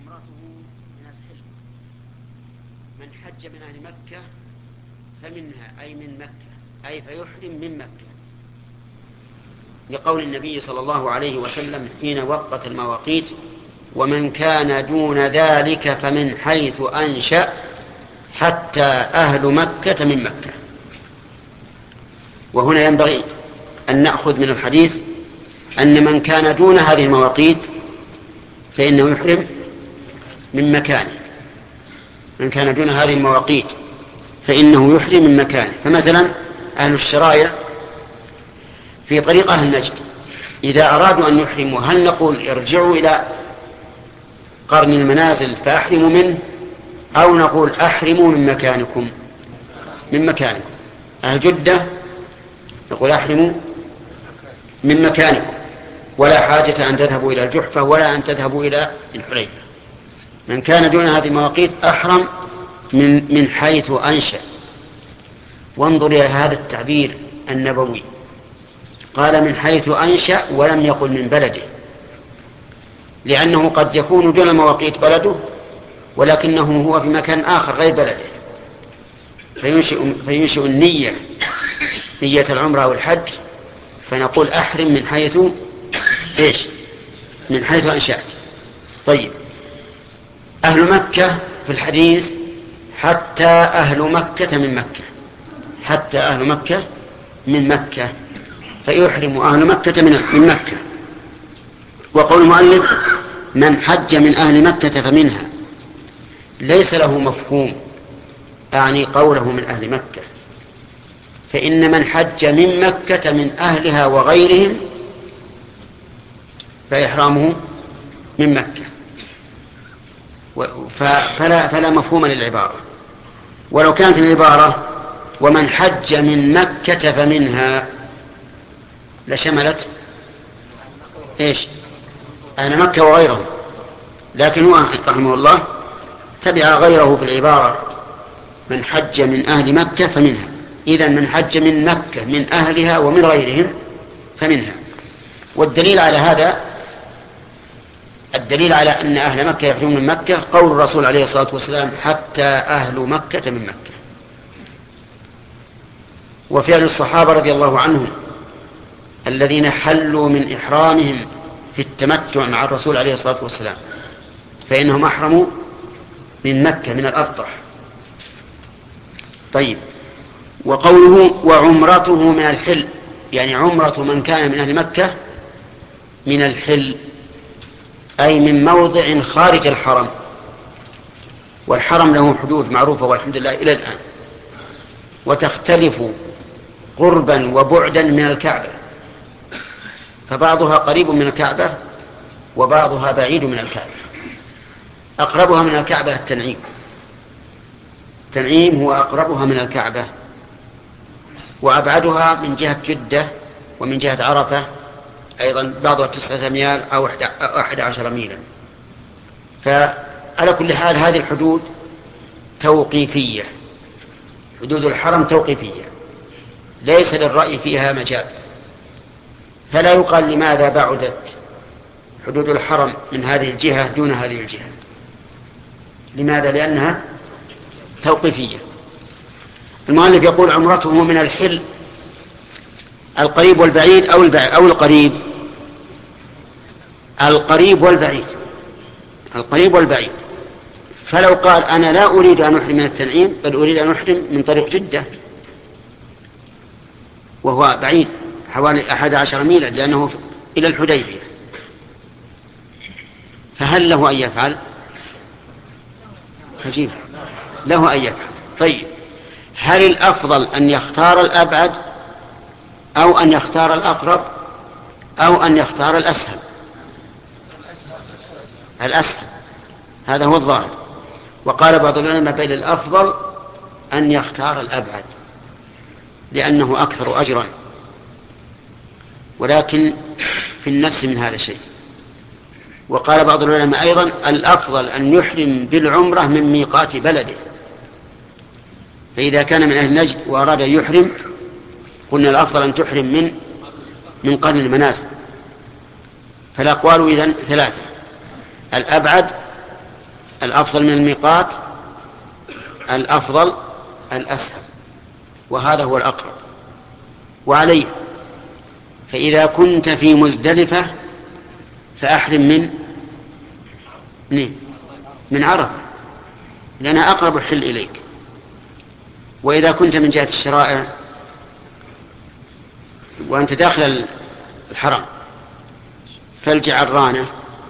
عمرته من الحل. من حج من أهل مكة فمنها أي من مكة، أي فيحرم من مكة، لقول النبي صلى الله عليه وسلم حين وقت المواقيت: ومن كان دون ذلك فمن حيث أنشأ حتى أهل مكة من مكة. وهنا ينبغي أن نأخذ من الحديث أن من كان دون هذه المواقيت فإنه يحرم من مكانه. من كان دون هذه المواقيت فإنه يحرم من مكانه. فمثلا أهل الشرايع في طريق أهل نجد إذا أرادوا أن يحرموا، هل نقول ارجعوا إلى قرن المنازل فأحرموا منه، أو نقول أحرموا من مكانكم؟ من مكانكم. أهل جدة نقول أحرموا من مكانكم، ولا حاجة أن تذهبوا إلى الجحفة ولا أن تذهبوا إلى الحليفة. من كان دون هذه المواقيت أحرم من حيث أنشأ. وانظر إلى هذا التعبير النبوي، قال من حيث أنشأ ولم يقل من بلده، لأنه قد يكون دون المواقيت بلده ولكنه هو في مكان آخر غير بلده، فينشئ النية، نية العمرة أو الحج، فنقول أحرم من حيث إيش؟ من حيث أنشأت. طيب، أهل مكة في الحديث حتى أهل مكة من مكة، حتى أهل مكة من مكة، فيحرم أهل مكة من مكة. وقول المؤلف من حج من أهل مكة فمنها ليس له مفهوم، أعني قوله من أهل مكة، فإن من حج من مكة من أهلها وغيرهم فإحرامه من مكة، فلا مفهوم للعبارة. ولو كانت العبارة ومن حج من مكة فمنها لشملت إيش؟ أهل مكة وغيرهم، لكن هو رحمه الله تبع غيره في العبارة من حج من أهل مكة فمنها. إذن من حج من مكة من أهلها ومن غيرهم فمنها. والدليل على هذا، الدليل على أن أهل مكة يحرمون من مكة قول الرسول عليه الصلاة والسلام حتى أهل مكة من مكة، وفعل الصحابة رضي الله عنهم الذين حلوا من إحرامهم في التمتع مع الرسول عليه الصلاة والسلام، فإنهم أحرموا من مكة من الأبطح. طيب، وقوله وعمرته من الحل، يعني عمرة من كان من أهل مكة من الحل، أي من موضع خارج الحرم. والحرم له حدود معروفة والحمد لله إلى الآن، وتختلف قربا وبعدا من الكعبة، فبعضها قريب من الكعبة وبعضها بعيد من الكعبة. أقربها من الكعبة التنعيم، التنعيم هو أقربها من الكعبة، وأبعدها من جهة جدة ومن جهة عرفة أيضا بعضها 9 أميال أو 11 ميلا. فعلى كل حال هذه الحدود توقيفية، حدود الحرم توقيفية ليس للرأي فيها مجال، فلا يقال لماذا بعدت حدود الحرم من هذه الجهة دون هذه الجهة. لماذا؟ لأنها توقيفية. المؤلف يقول عمرته من الحل القريب والبعيد أو القريب، القريب والبعيد، القريب والبعيد. فلو قال أنا لا أريد أن أحرم من التنعيم بل أريد أن أحرم من طريق جدة وهو بعيد حوالي 11 ميلا لأنه إلى الحديبية، فهل له أن يفعل؟ عجيب، له أن يفعل. طيب، هل الأفضل أن يختار الأبعد أو أن يختار الأقرب أو أن يختار الأسهل؟ الأسهل، هذا هو الظاهر. وقال بعض العلماء بل الأفضل أن يختار الأبعد لأنه أكثر أجرا، ولكن في النفس من هذا الشيء. وقال بعض العلماء أيضا الأفضل أن يحرم بالعمرة من ميقات بلده، فإذا كان من أهل نجد وأراد أن يحرم قلنا الأفضل أن تحرم من قرن المنازل. فالأقوال إذن 3: الأبعد الأفضل من الميقات الأفضل الأسهل، وهذا هو الأقرب. وعليه فإذا كنت في مزدلفة فأحرم من عرفة، لأنها أقرب الحل إليك. وإذا كنت من جهة الشرائع وأنت داخل الحرم فالجعرانة،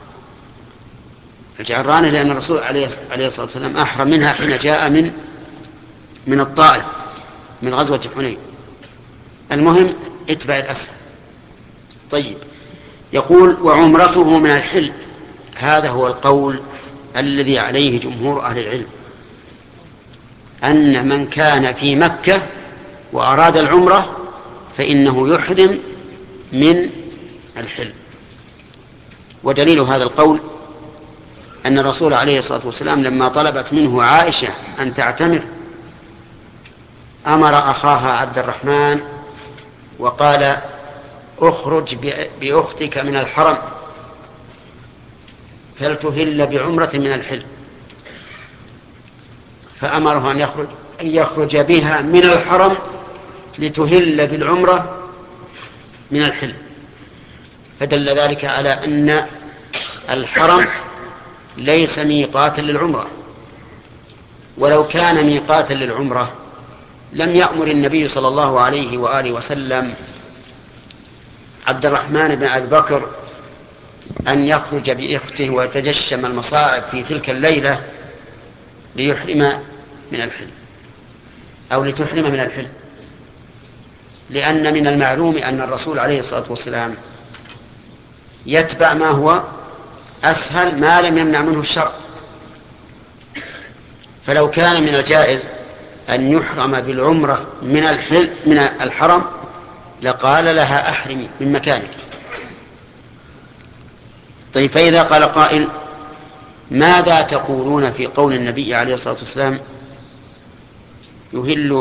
لأن الرسول عليه الصلاة والسلام أحرم منها حين جاء من الطائف من غزوة حنين. المهم اتبع الأسهل. طيب، يقول وعمرته من الحل. هذا هو القول الذي عليه جمهور أهل العلم، أن من كان في مكة وأراد العمرة فإنه يحرم من الحل. ودليل هذا القول أن الرسول عليه الصلاة والسلام لما طلبت منه عائشة أن تعتمر أمر أخاها عبد الرحمن وقال اخرج بأختك من الحرم فلتهل بعمرة من الحل، فأمره أن يخرج بها من الحرم لتهل بالعمرة من الحل. فدل ذلك على أن الحرم ليس ميقاتا للعمرة، ولو كان ميقاتا للعمرة لم يأمر النبي صلى الله عليه وآله وسلم عبد الرحمن بن أبي بكر أن يخرج بأخته ويتجشم المصاعب في تلك الليلة ليحرم من الحل أو لتحرم من الحل، لأن من المعلوم أن الرسول عليه الصلاة والسلام يتبع ما هو أسهل ما لم يمنع منه الشرع. فلو كان من الجائز أن يحرم بالعمرة من الحرم لقال لها أحرمي من مكانك. طيب، فإذا قال قائل ماذا تقولون في قول النبي عليه الصلاة والسلام يهل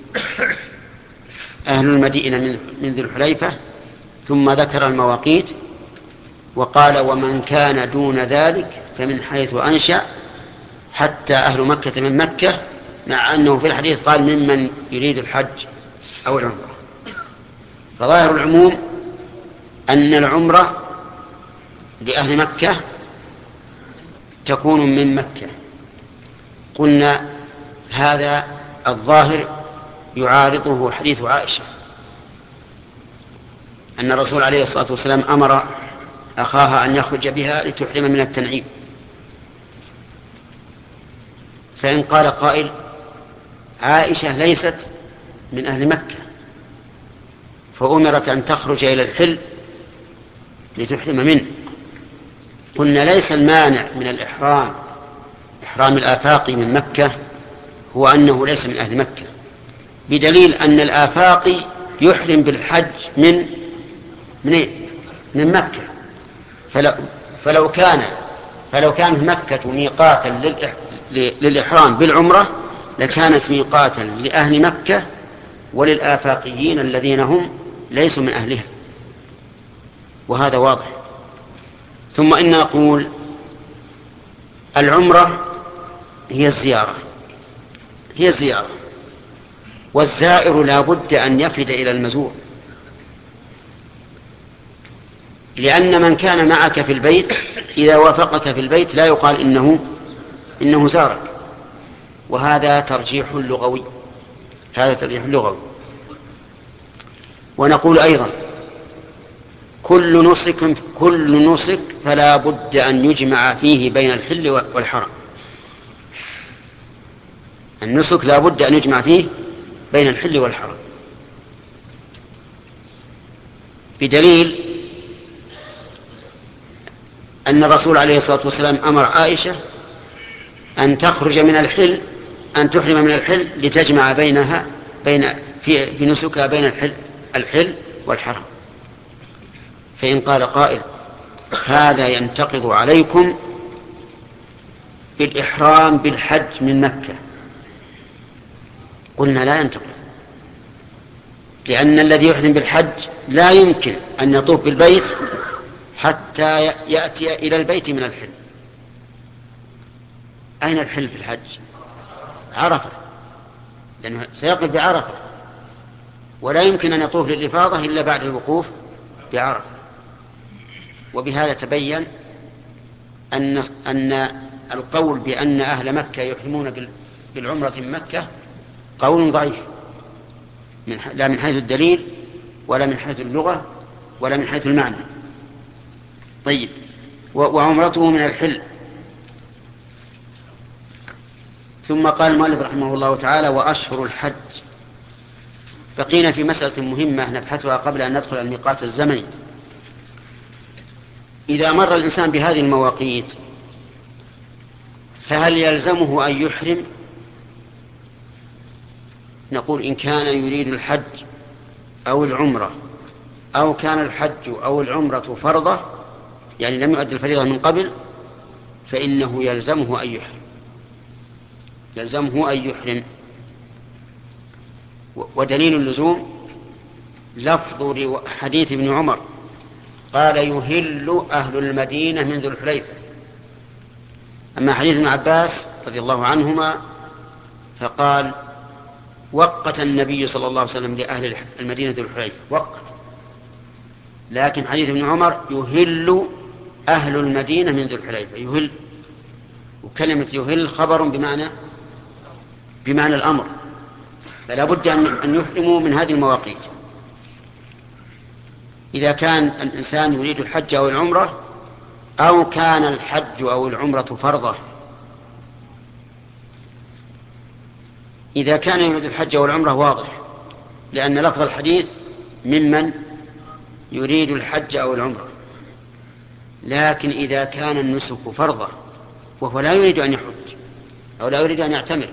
أهل المدينة من ذي الحليفة، ثم ذكر المواقيت وقال ومن كان دون ذلك فمن حيث أنشأ حتى أهل مكة من مكة، مع أنه في الحديث قال ممن يريد الحج أو العمرة. فظاهر العموم أن العمرة لأهل مكة تكون من مكة. قلنا هذا الظاهر يعارضه حديث عائشة أن الرسول عليه الصلاة والسلام أمر أخاها أن يخرج بها لتحرم من التنعيم. فإن قال قائل عائشة ليست من أهل مكة فأمرت أن تخرج إلى الحل لتحرم منه، قلنا ليس المانع من إحرام الآفاقي من مكة هو أنه ليس من أهل مكة، بدليل أن الآفاقي يحرم بالحج من مكة. فلو كانت مكة ميقاتا للإحرام بالعمرة لكانت ميقاتا لأهل مكة وللآفاقيين الذين هم ليسوا من أهلها، وهذا واضح. ثم إن نقول العمرة هي الزيارة، والزائر لا بد أن يفد إلى المزور، لأن من كان معك في البيت إذا وافقك في البيت لا يقال إنه زارك، وهذا ترجيح لغوي. ونقول أيضا كل نسك فلا بد أن يجمع فيه بين الحل والحرم. النسك لا بد أن يجمع فيه بين الحل والحرم، بدليل أن الرسول عليه الصلاة والسلام أمر عائشة أن تخرج من الحل، أن تحرم من الحل لتجمع في نسكها بين الحل والحرم. فإن قال قائل هذا ينتقض عليكم بالإحرام بالحج من مكة، قلنا لا ينتقض، لأن الذي يحرم بالحج لا يمكن أن يطوف بالبيت حتى يأتي إلى البيت من الحل، أين الحل في الحج؟ عرفة، لأنه سيقف بعرفة، ولا يمكن أن يطوف للإفاضة إلا بعد الوقوف بعرفة. وبهذا تبين أن القول بأن أهل مكة يحرمون بالعمرة من مكة قول ضعيف، لا من حيث الدليل ولا من حيث اللغة ولا من حيث المعنى. طيب، وعمرته من الحل. ثم قال المؤلف رحمه الله تعالى: وأشهر الحج. بقينا في مسألة مهمة نبحثها قبل أن ندخل الميقات الزمني. إذا مر الإنسان بهذه المواقيت فهل يلزمه أن يحرم؟ نقول إن كان يريد الحج أو العمرة، أو كان الحج أو العمرة فرضة، يعني لم يؤدي الفريضة من قبل، فإنه يلزمه أن يحرم، يلزمه أن يحرم. ودليل اللزوم لفظ حديث ابن عمر قال: يهل أهل المدينة من ذو الحليفة. أما حديث ابن عباس رضي الله عنهما فقال: وقت النبي صلى الله عليه وسلم لأهل المدينة ذو الحليفة، وقت. لكن حديث ابن عمر: يهل أهل المدينة من ذو الحليفة، يهل. وكلمة يهل خبر بمعنى الأمر، فلا بد أن يحرموا من هذه المواقيت. إذا كان الإنسان يريد الحج أو العمرة، أو كان الحج أو العمرة فرضة. إذا كان يريد الحج أو العمرة واضح، لأن لفظ الحديث ممن يريد الحج أو العمرة. لكن إذا كان النسك فرضة وهو لا يريد أن يحج أو لا يريد أن يعتمر،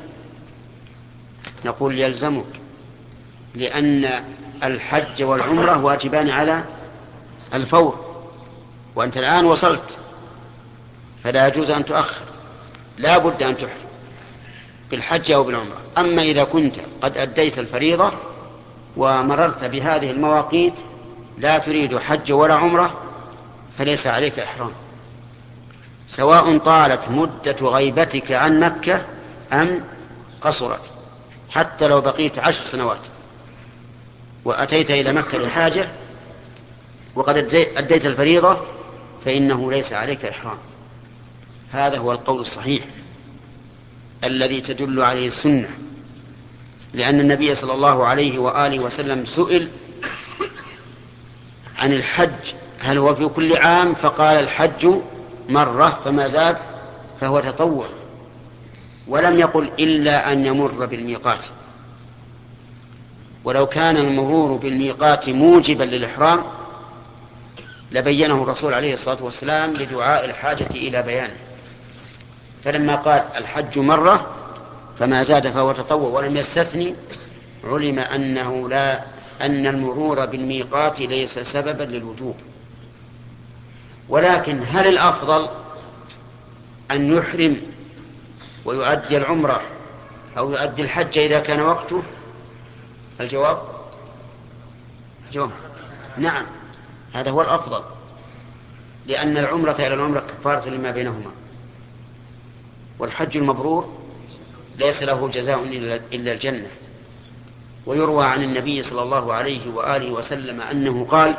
نقول يلزمك، لأن الحج والعمرة واجبان على الفور، وأنت الآن وصلت، فلا يجوز أن تؤخر، لا بد أن تحرم بالحج أو بالعمرة. أما إذا كنت قد أديت الفريضة ومررت بهذه المواقيت لا تريد حج ولا عمرة، فليس عليك إحرام، سواء طالت مدة غيبتك عن مكة أم قصرت. حتى لو بقيت 10 سنوات وأتيت إلى مكة لحاجة وقد أديت الفريضة، فإنه ليس عليك إحرام. هذا هو القول الصحيح الذي تدل عليه السنة، لأن النبي صلى الله عليه وآله وسلم سئل عن الحج هل هو في كل عام، فقال: الحج مرة فما زاد فهو تطوع، ولم يقل إلا أن يمر بالميقات. ولو كان المرور بالميقات موجبا للإحرام لبينه الرسول عليه الصلاة والسلام لدعاء الحاجة إلى بيانه. فلما قال الحج مرة فما زاد فهو تطوع ولم يستثني، علم أن المرور بالميقات ليس سببا للوجوب. ولكن هل الأفضل أن يحرم ويؤدي العمرة أو يؤدي الحج إذا كان وقته؟ الجواب نعم، هذا هو الأفضل، لأن العمرة إلى العمرة كفارة لما بينهما، والحج المبرور ليس له جزاء إلا الجنة. ويروى عن النبي صلى الله عليه وآله وسلم أنه قال: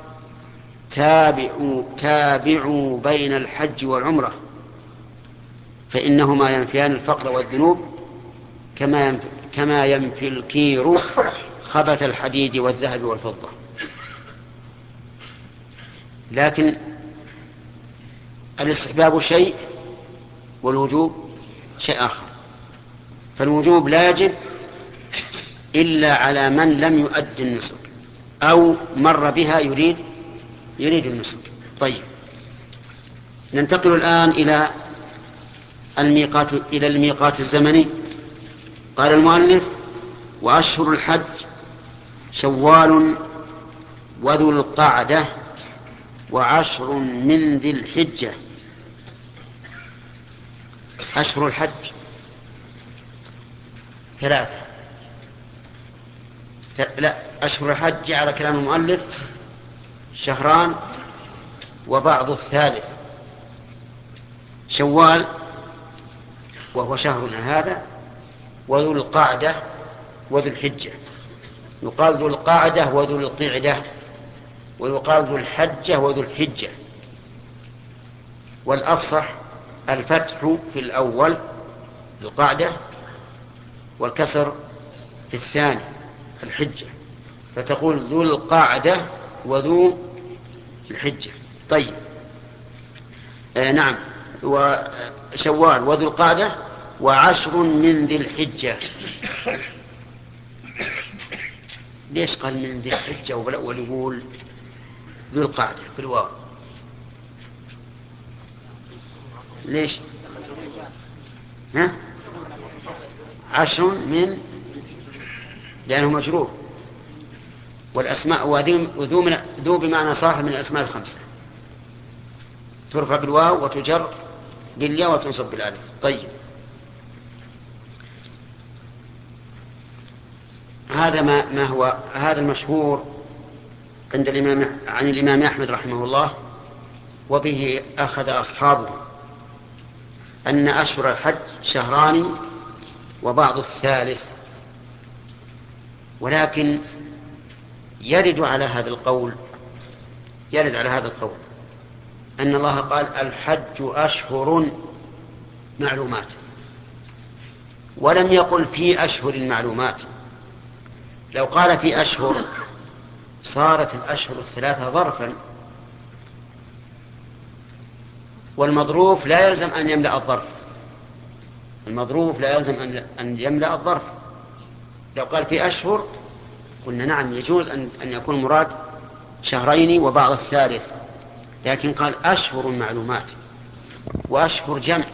تابعوا بين الحج والعمرة فإنهما ينفيان الفقر والذنوب كما ينفي الكير خبث الحديد والذهب والفضة. لكن الاستحباب شيء والوجوب شيء آخر. فالوجوب لا يجب إلا على من لم يؤدي النسك أو مر بها يريد النسك. طيب، ننتقل الآن إلى الميقات الزمني. قال المؤلف: وأشهر الحج شوال وذو القعدة وعشر من ذي الحجة. أشهر الحج 3. لا، أشهر الحج على كلام المؤلف 2 وبعض الثالث. شوال وهو شهرنا هذا، وذو القعدة وذو الحجة. يقال ذو القعدة وذو القعدة، ويقال ذو الحجة وذو الحجة. والأفصح الفتح في الأول القعدة، والكسر في الثاني الحجة، فتقول ذو القعدة وذو الحجة. طيب نعم، وشوال وذو القعدة وعشر من ذي الحجة. ليش قال من ذي الحجة والأول يقول ذو القعدة بالواو؟ ليش؟ ها؟ عشر من، لأنه مجرور، والأسماء وذو بمعنى صاحب من الأسماء الخمسة، ترفع بالواو وتجر بالياء وتنصب بالالف. طيب هذا ما هو هذا المشهور عند الإمام عن الإمام أحمد رحمه الله، وبه أخذ أصحابه، أن أشهر الحج شهران وبعض الثالث. ولكن يرد على هذا القول أن الله قال الحج أشهر معلومات، ولم يقل في أشهر المعلومات. لو قال في أشهر صارت الأشهر الثلاثة ظرفا، والمظروف لا يلزم أن يملأ الظرف، أن يملأ الظرف. لو قال في أشهر قلنا نعم يجوز أن يكون مراد شهرين وبعض الثالث، لكن قال أشهر معلومات، وأشهر جمع،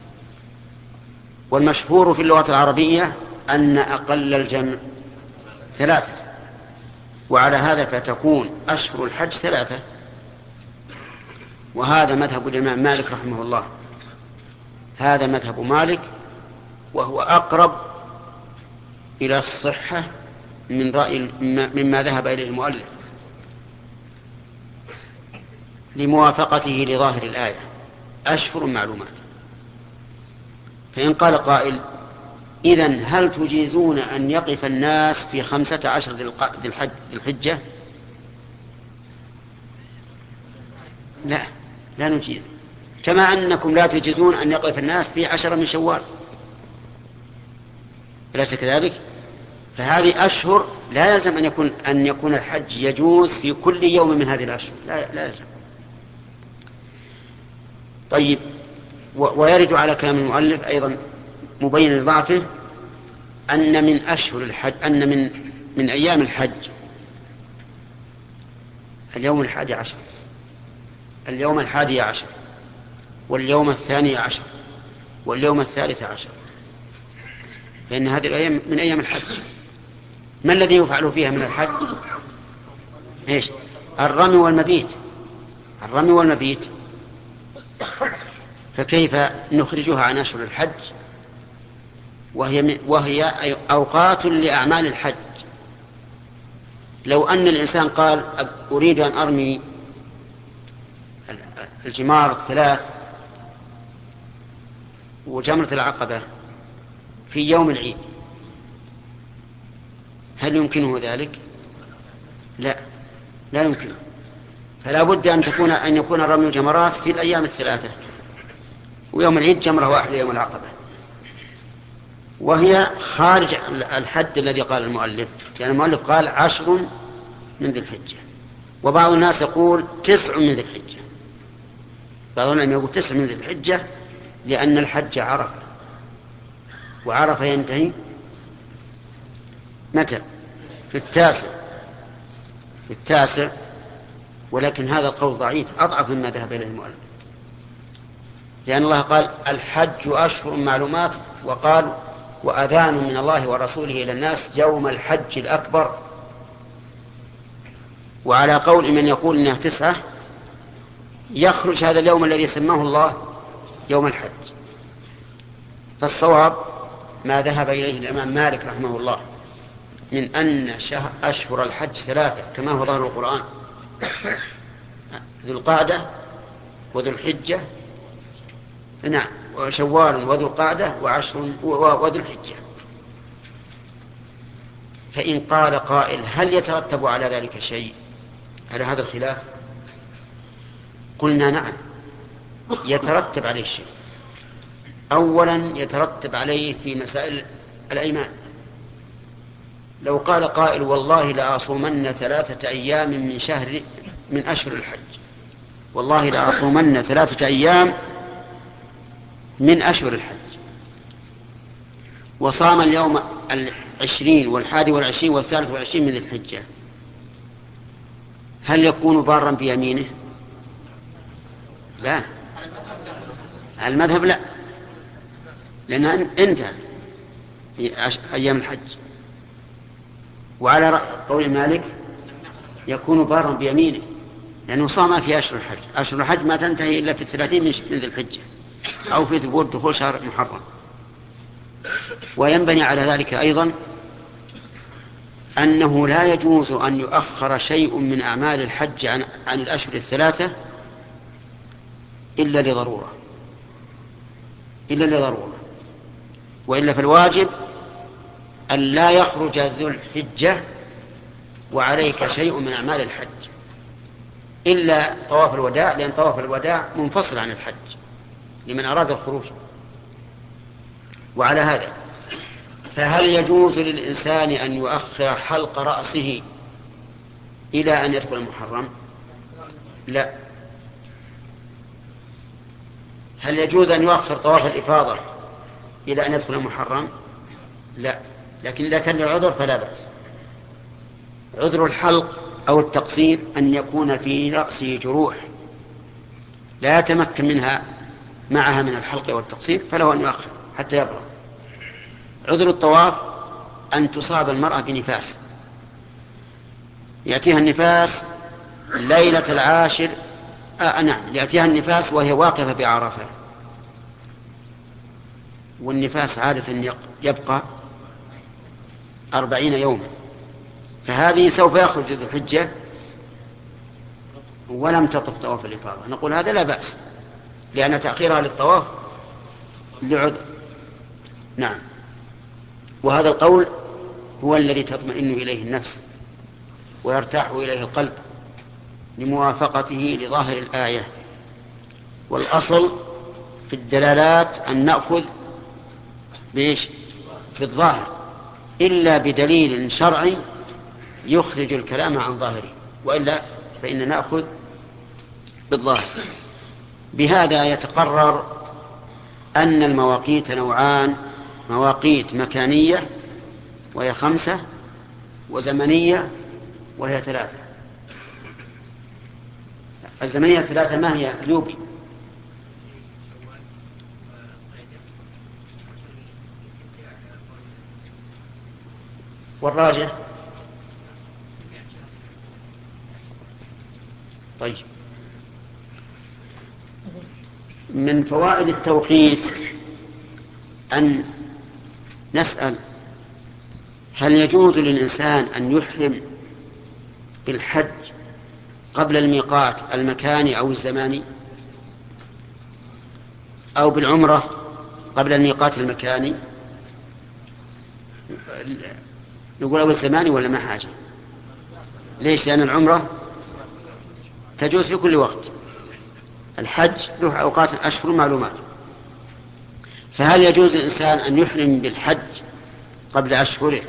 والمشهور في اللغة العربية أن أقل الجمع ثلاثة، وعلى هذا فتكون أشهر الحج ثلاثة. وهذا مذهب الإمام مالك رحمه الله، هذا مذهب مالك، وهو أقرب إلى الصحة من رأي مما ذهب إليه المؤلف لموافقته لظاهر الآية أشهر معلومات. فإن قال قائل إذن هل تجيزون أن يقف الناس في 15 ذي الحجة؟ لا نجيز، كما أنكم لا تجيزون أن يقف الناس في 10 من شوال، أليس كذلك؟ فهذه أشهر لا يلزم أن يكون الحج يجوز في كل يوم من هذه الأشهر، لا يلزم. طيب ويرد على كلام المؤلف أيضا مبين لضعفه أن من أشهر الحج، أن من أيام الحج اليوم 11، اليوم 11، واليوم 12، واليوم 13، لأن هذه الأيام من أيام الحج. ما الذي يفعل فيها من الحج؟ إيش؟ الرمي والمبيت. فكيف نخرجها عن أشهر الحج وهي أوقات لأعمال الحج؟ لو أن الإنسان قال أريد أن أرمي الجمار 3 وجمرة العقبة في يوم العيد، هل يمكنه ذلك؟ لا يمكنه. فلا بد أن يكون رمي الجمرات في الأيام 3، ويوم العيد جمرة واحدة يوم العقبة، وهي خارج الحد الذي قال المؤلف، لأن المؤلف قال 10 من ذي الحجة، وبعض الناس يقول 9 من ذي الحجة، بعضهم يقول 9 من ذي الحجة، لأن الحج عرفة، وعرفة ينتهي متى؟ في التاسع. ولكن هذا القول ضعيف، أضعف مما ذهب إليه المؤلف، لأن الله قال الحج أشهر معلومات، وقال وأذان من الله ورسوله إلى الناس يوم الحج الأكبر. وعلى قول من يقول إنها 9 يخرج هذا اليوم الذي سماه الله يوم الحج. فالصواب ما ذهب إليه الإمام مالك رحمه الله من أن أشهر الحج 3 كما هو ظاهر القرآن، ذو القعدة وذو الحجة، نعم، شوال وذو القعدة وذو الحجة. فإن قال قائل هل يترتب على ذلك شيء، على هذا الخلاف؟ قلنا نعم، يترتب عليه شيء. أولا يترتب عليه في مسائل الأيمان. لو قال قائل والله لأصومن 3 أيام من أشهر الحج، والله لأصومن 3 أيام من أشهر الحج، وصام اليوم 20 والحادي والثالث من ذي الحجة، هل يكون بارا بيمينه؟ لا، على المذهب لا، لأنها انتهت أيام الحج. وعلى قول مالك يكون بارا بيمينه، لأنه صام في أشهر الحج. أشهر الحج ما تنتهي إلا في 30 من ذي الحجة أو في ثبوت دخول شهر محرم. وينبني على ذلك أيضا أنه لا يجوز أن يؤخر شيء من أعمال الحج عن الأشهر الثلاثة إلا لضرورة، وإلا فالواجب أن لا يخرج ذو الحجة وعليك شيء من أعمال الحج إلا طواف الوداع، لأن طواف الوداع منفصل عن الحج لمن أراد الخروج. وعلى هذا فهل يجوز للإنسان أن يؤخر حلق رأسه إلى أن يدخل المحرم؟ لا. هل يجوز أن يؤخر طواف الإفاضة إلى أن يدخل المحرم؟ لا. لكن إذا كان العذر فلا بأس. عذر الحلق أو التقصير أن يكون في رأسه جروح لا يتمكن معها من الحلق والتقصير، فله أن يؤخر حتى يبرأ. عذر الطواف أن تصاب المرأة بنفاس، يأتيها النفاس ليلة 10، يأتيها النفاس وهي واقفة بعرفة، والنفاس عادة يبقى 40 يوما، فهذه سوف يخرج ذو الحجة ولم تطف طواف الإفاضة. نقول هذا لا بأس، لأن تأخيرها للطواف لعذر. نعم. وهذا القول هو الذي تطمئن إليه النفس ويرتاح إليه القلب لموافقته لظاهر الآية. والأصل في الدلالات أن نأخذ بالظاهر إلا بدليل شرعي يخرج الكلام عن ظاهره، وإلا فإن نأخذ بالظاهر. بهذا يتقرر أن المواقيت نوعان: مواقيت مكانية وهي 5، وزمنية وهي 3. الزمنية 3 ما هي لوبي؟ والراجح؟ طيب، من فوائد التوقيت أن نسأل هل يجوز للإنسان أن يحرم بالحج قبل الميقات المكاني أو الزماني، أو بالعمرة قبل الميقات المكاني؟ نقول أو الزماني ولا ما حاجة؟ ليش؟ لأن العمرة تجوز في كل وقت، الحج له أوقات أشهر معلومات. فهل يجوز للإنسان أن يحرم بالحج قبل أشهره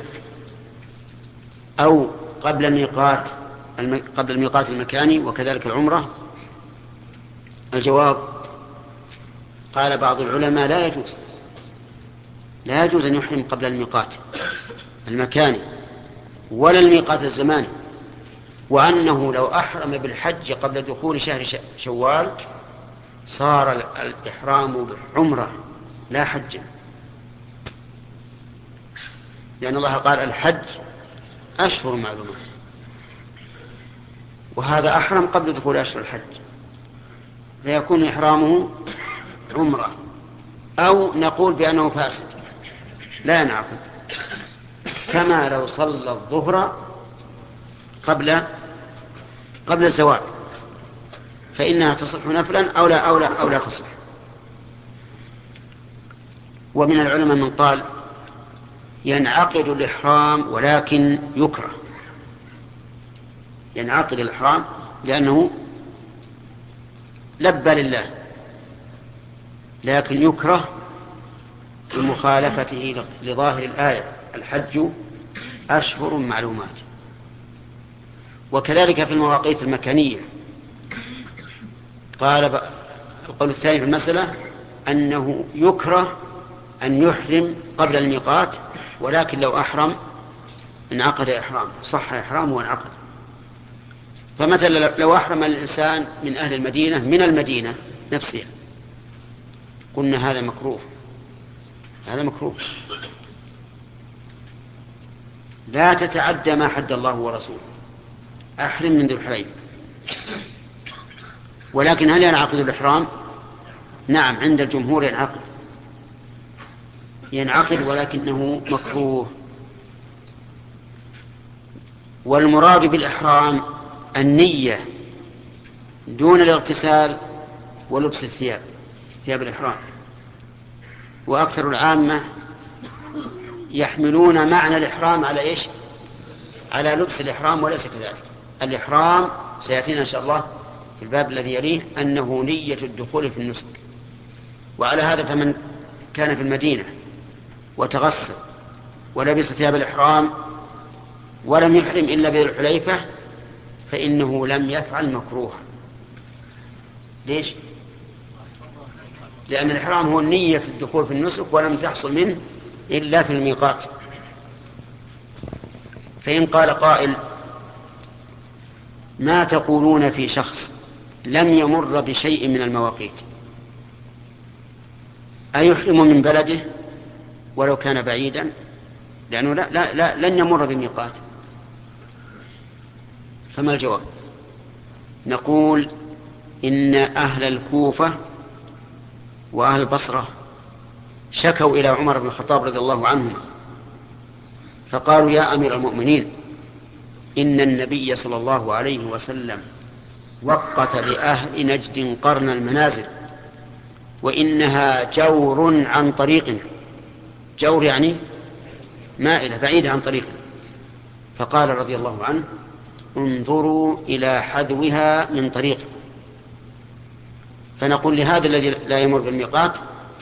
أو قبل الميقات المكاني، وكذلك العمرة؟ الجواب: قال بعض العلماء لا يجوز أن يحرم قبل الميقات المكاني ولا الميقات الزماني، وأنه لو أحرم بالحج قبل دخول شهر شوال صار الإحرام بعمرة لا حجا، لأن الله قال الحج أشهر معلومات، وهذا أحرم قبل دخول أشهر الحج، فيكون إحرامه عمرة. أو نقول بأنه فاسد لا ينعقد، كما لو صلى الظهر قبل الزوال فإنها تصح نفلا أو لا تصح. ومن العلماء من قال ينعقد الإحرام ولكن يكره، ينعقد الإحرام لأنه لبى لله، لكن يكره بمخالفته لظاهر الآية الحج أشهر معلومات. وكذلك في المواقيت المكانية قال القول الثاني في المسألة أنه يكره أن يحرم قبل الميقات، ولكن لو أحرم انعقد إحرام، صح إحرامه وانعقد. فمثلا لو أحرم الإنسان من أهل المدينة من المدينة نفسها قلنا هذا مكروه، هذا مكروه، لا تتعدى ما حد الله ورسوله، أحرم من ذي الحليفة. ولكن هل ينعقد الإحرام؟ نعم، عند الجمهور ينعقد ولكنه مكروه. والمراد بالإحرام النية دون الاغتسال ولبس الثياب، ثياب الإحرام. وأكثر العامة يحملون معنى الإحرام على إيش؟ على لبس الإحرام، وليس كذلك. الإحرام سيأتينا إن شاء الله في الباب الذي يليه أنه نية الدخول في النسك. وعلى هذا فمن كان في المدينة وتغسل ولبس ثياب الإحرام ولم يحرم إلا بذي الحليفة فإنه لم يفعل مكروها. ليش؟ لأن الإحرام هو نية الدخول في النسك ولم تحصل منه إلا في الميقات. فإن قال قائل ما تقولون في شخص لم يمر بشيء من المواقيت، أيحرم من بلده ولو كان بعيدا؟ لأنه لن يمر بميقات. فما الجواب؟ نقول إن أهل الكوفة وأهل البصرة شكوا إلى عمر بن الخطاب رضي الله عنهما فقالوا يا أمير المؤمنين إن النبي صلى الله عليه وسلم وقت لأهل نجد قرن المنازل وإنها جور عن طريقنا. جور يعني مائلة بعيدة عن طريقنا. فقال رضي الله عنه انظروا إلى حذوها من طريقنا. فنقول لهذا الذي لا يمر بالميقات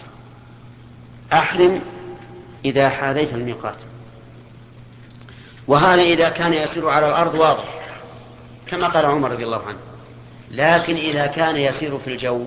أحرم إذا حاذيت الميقات. وهذا إذا كان يسير على الأرض واضح كما قال عمر رضي الله عنه. لكن إذا كان يسير في الجو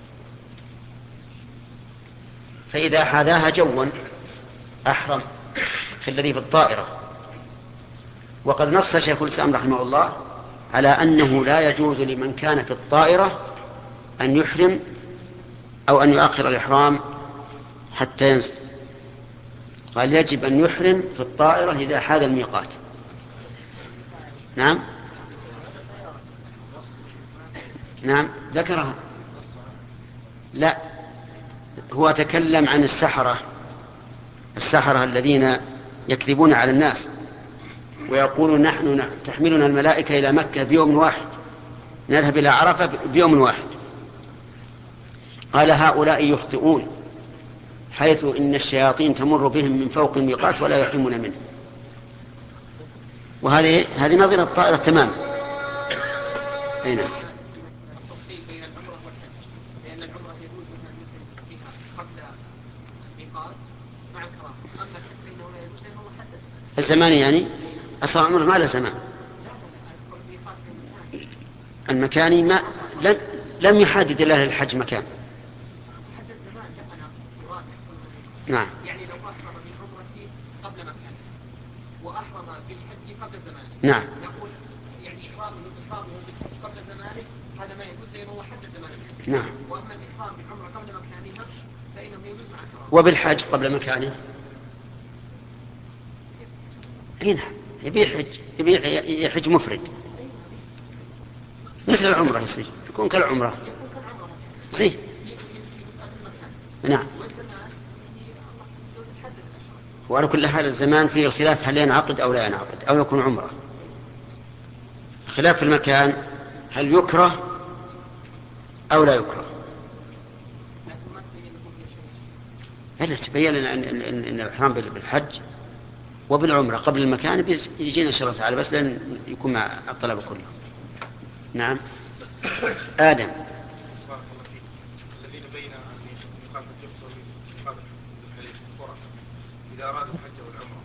فإذا حاذاها جوا أحرم في الذي في الطائرة. وقد نص شيخ الإسلام رحمه الله على أنه لا يجوز لمن كان في الطائرة أن يحرم أو أن يؤخر الإحرام حتى ينزل. قال يجب أن يحرم في الطائرة إذا حاذ الميقات. نعم نعم ذكرها. لا، هو تكلم عن السحرة الذين يكذبون على الناس ويقولون نحن تحملنا الملائكة إلى مكة بيوم واحد، نذهب إلى عرفة بيوم واحد. قال هؤلاء يخطئون حيث إن الشياطين تمر بهم من فوق الميقات ولا يحرمون منه. هذه نظير الطائرة تماما. أي نعم. التفصيل بين العمرة والحج، لأن العمرة يجوز فيها قبل الميقات مع الكراهة، أما الحج فإنه لا يجوز لأنه محدد. الزمان يعني أصلا عمره ما له زمان. المكاني ما لم يحدد الله للحج مكان. نعم. يعني لو أحرم بالعمرة قبل مكانه وأحرم بالحج قبل زمانه. نعم. نقول يعني إحرامه بالحج قبل زمانه هذا ما يجوز لأنه هو حدد زمانه. نعم. وأما الإحرام بالعمرة قبل مكانها فإنه يجوز مع الكراهة. وبالحج قبل مكانه. هنا يبي يحج مفرد مثل العمرة يصير يكون كالعمرة. زين. نعم. وعلى كل حال الزمان فيه الخلاف هل ينعقد أو لا ينعقد أو يكون عمرة. الخلاف في المكان هل يكره أو لا يكره. بل تبين لنا أن الإحرام بالحج وبالعمرة قبل المكان يجينا إن شاء الله تعالى، بس لأن يكون مع الطلبة كلهم. نعم. آدم. الذين بين ميقات الجحفة وميقات القرى إذا أرادوا الحج والعمرة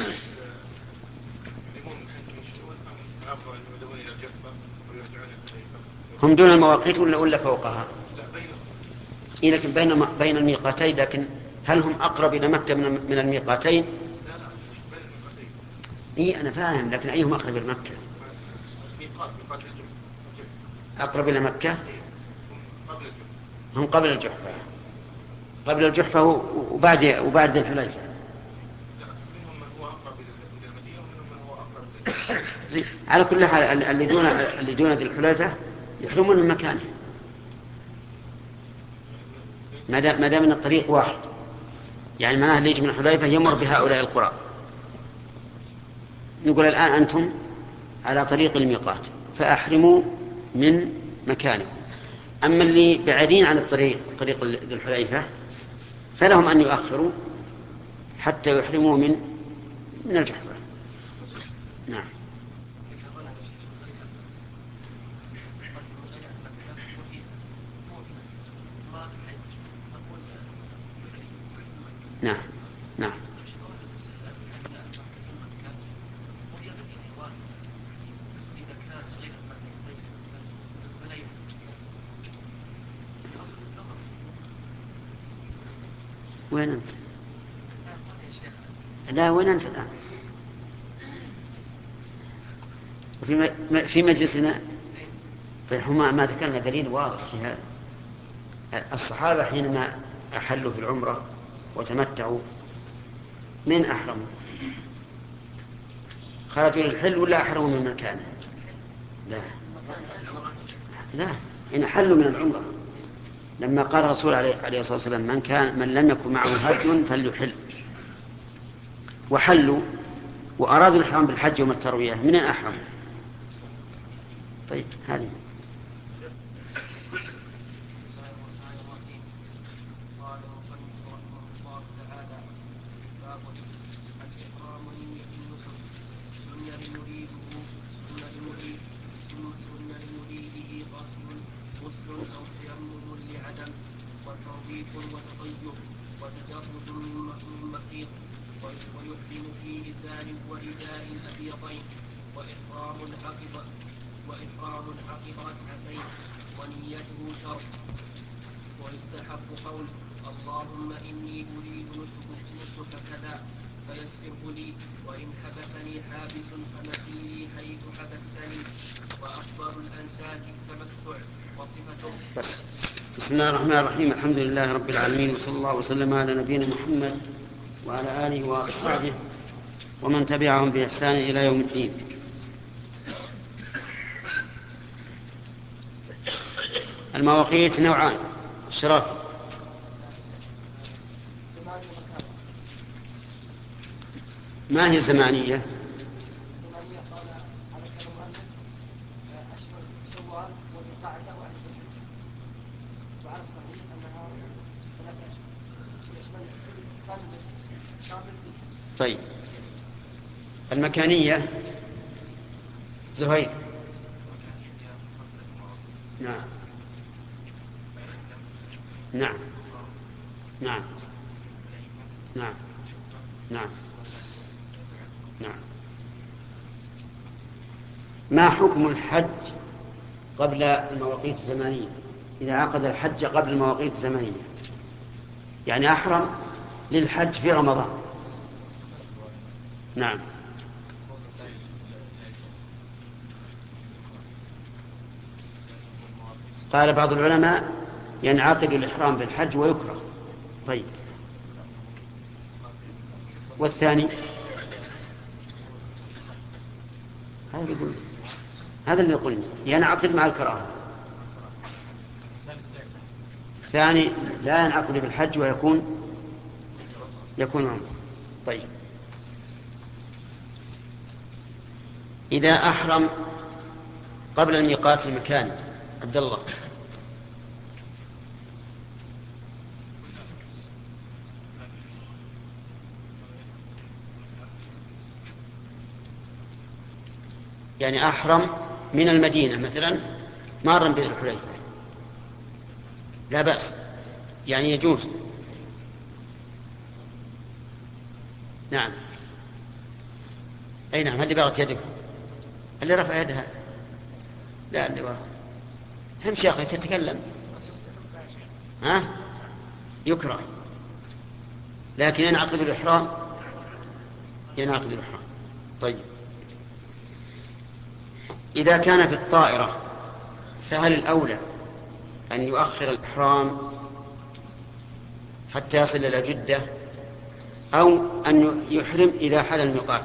يقومون من حيث يمشون أم أفضل أن يذهبون إلى الجحفة ويرجعون إلى الحليفة؟ هم دون المواقيت ولا فوقها؟ لا، بينهم. إيه، لكن بين الميقاتين، لكن هل هم أقرب إلى مكة من الميقاتين؟ لا، بين الميقاتين. إيه أنا فاهم، لكن أيهم أقرب إلى مكة؟ ميقات الجحفة أقرب إلى مكة. قبل الجحفة. هم قبل الجحفة وبعد ذي الحليفة. منهم من هو أقرب إلى المدينة ومنهم من هو أقرب إلى على كل حال اللي دون ذي الحليفة يحرمون من مكانه ما دام ان الطريق واحد، يعني معناه اللي يجي من الحليفة يمر بهؤلاء القرى. نقول الآن أنتم على طريق الميقات فأحرموا من مكانكم، أما اللي بعيدين عن طريق ذي الحليفة فلهم أن يؤخروا حتى يحرموا من الجحفة. نعم. نعم. نعم. وين أنت؟ لا، وين أنت الآن؟ في مجلسنا. طيب هما ما ذكرنا دليل واضح في هذا. الصحابة حينما أحلوا في العمرة وتمتعوا من أحرموا؟ خرجوا للحل ولا أحرموا من مكانه؟ لا، إن حلوا من العمرة لما قال الرسول عليه الصلاة والسلام من لم يكن معه هدي فليحل، وحلوا وأرادوا الإحرام بالحج يوم التروية، من أحرموا؟ طيب هذه ويحرم في إزار ورداء أبيضين وإحرام عقب ركعتين ونيته شرط. ويستحب قول اللهم إني أريد نسك كذا فيسره لي، وإن حبسني حابس فمثيلي حيث حبستني. وأفضل الأنساك التمتع وصفته. بسم الله الرحمن الرحيم. الحمد لله رب العالمين، وصلى الله وسلم على نبينا محمد وعلى آله وأصحابه ومن تبعهم بإحسان إلى يوم الدين. المواقيت نوعان. الشرافي. ما هي الزمانية؟ طيب المكانية زهير. نعم. نعم. نعم. نعم. نعم. نعم. ما حكم الحج قبل المواقيت الزمانية؟ إذا عقد الحج قبل المواقيت الزمانية، يعني أحرم للحج في رمضان. نعم. قال بعض العلماء ينعقد الإحرام بالحج ويكره. طيب والثاني؟ هذا اللي قلنا ينعقد مع الكراهة. الثاني لا ينعقد بالحج ويكون عمره. طيب إذا أحرم قبل الميقات المكاني، عبد الله، يعني أحرم من المدينة مثلا مارا بالحليفة لا بأس، يعني يجوز. نعم. أي نعم. اللي بغت يدك، اللي رفع يدها، لا اللي وراء. همشي يا أخي تتكلم. ها؟ يكره، لكن ينعقد الإحرام. ينعقد الإحرام. طيب، إذا كان في الطائرة فهل الأولى أن يؤخر الإحرام حتى يصل إلى جدة، أو أن يحرم إذا حل الميقات؟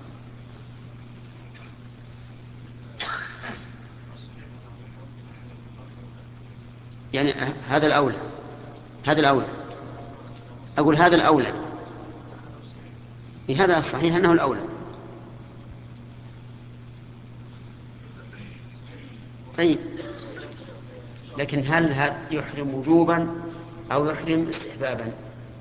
يعني هذا الأولى. هذا الأولى. أقول هذا الأولى. هذا الصحيح أنه الأولى. طيب، لكن هل هذا يحرم وجوبا أو يحرم استحبابا؟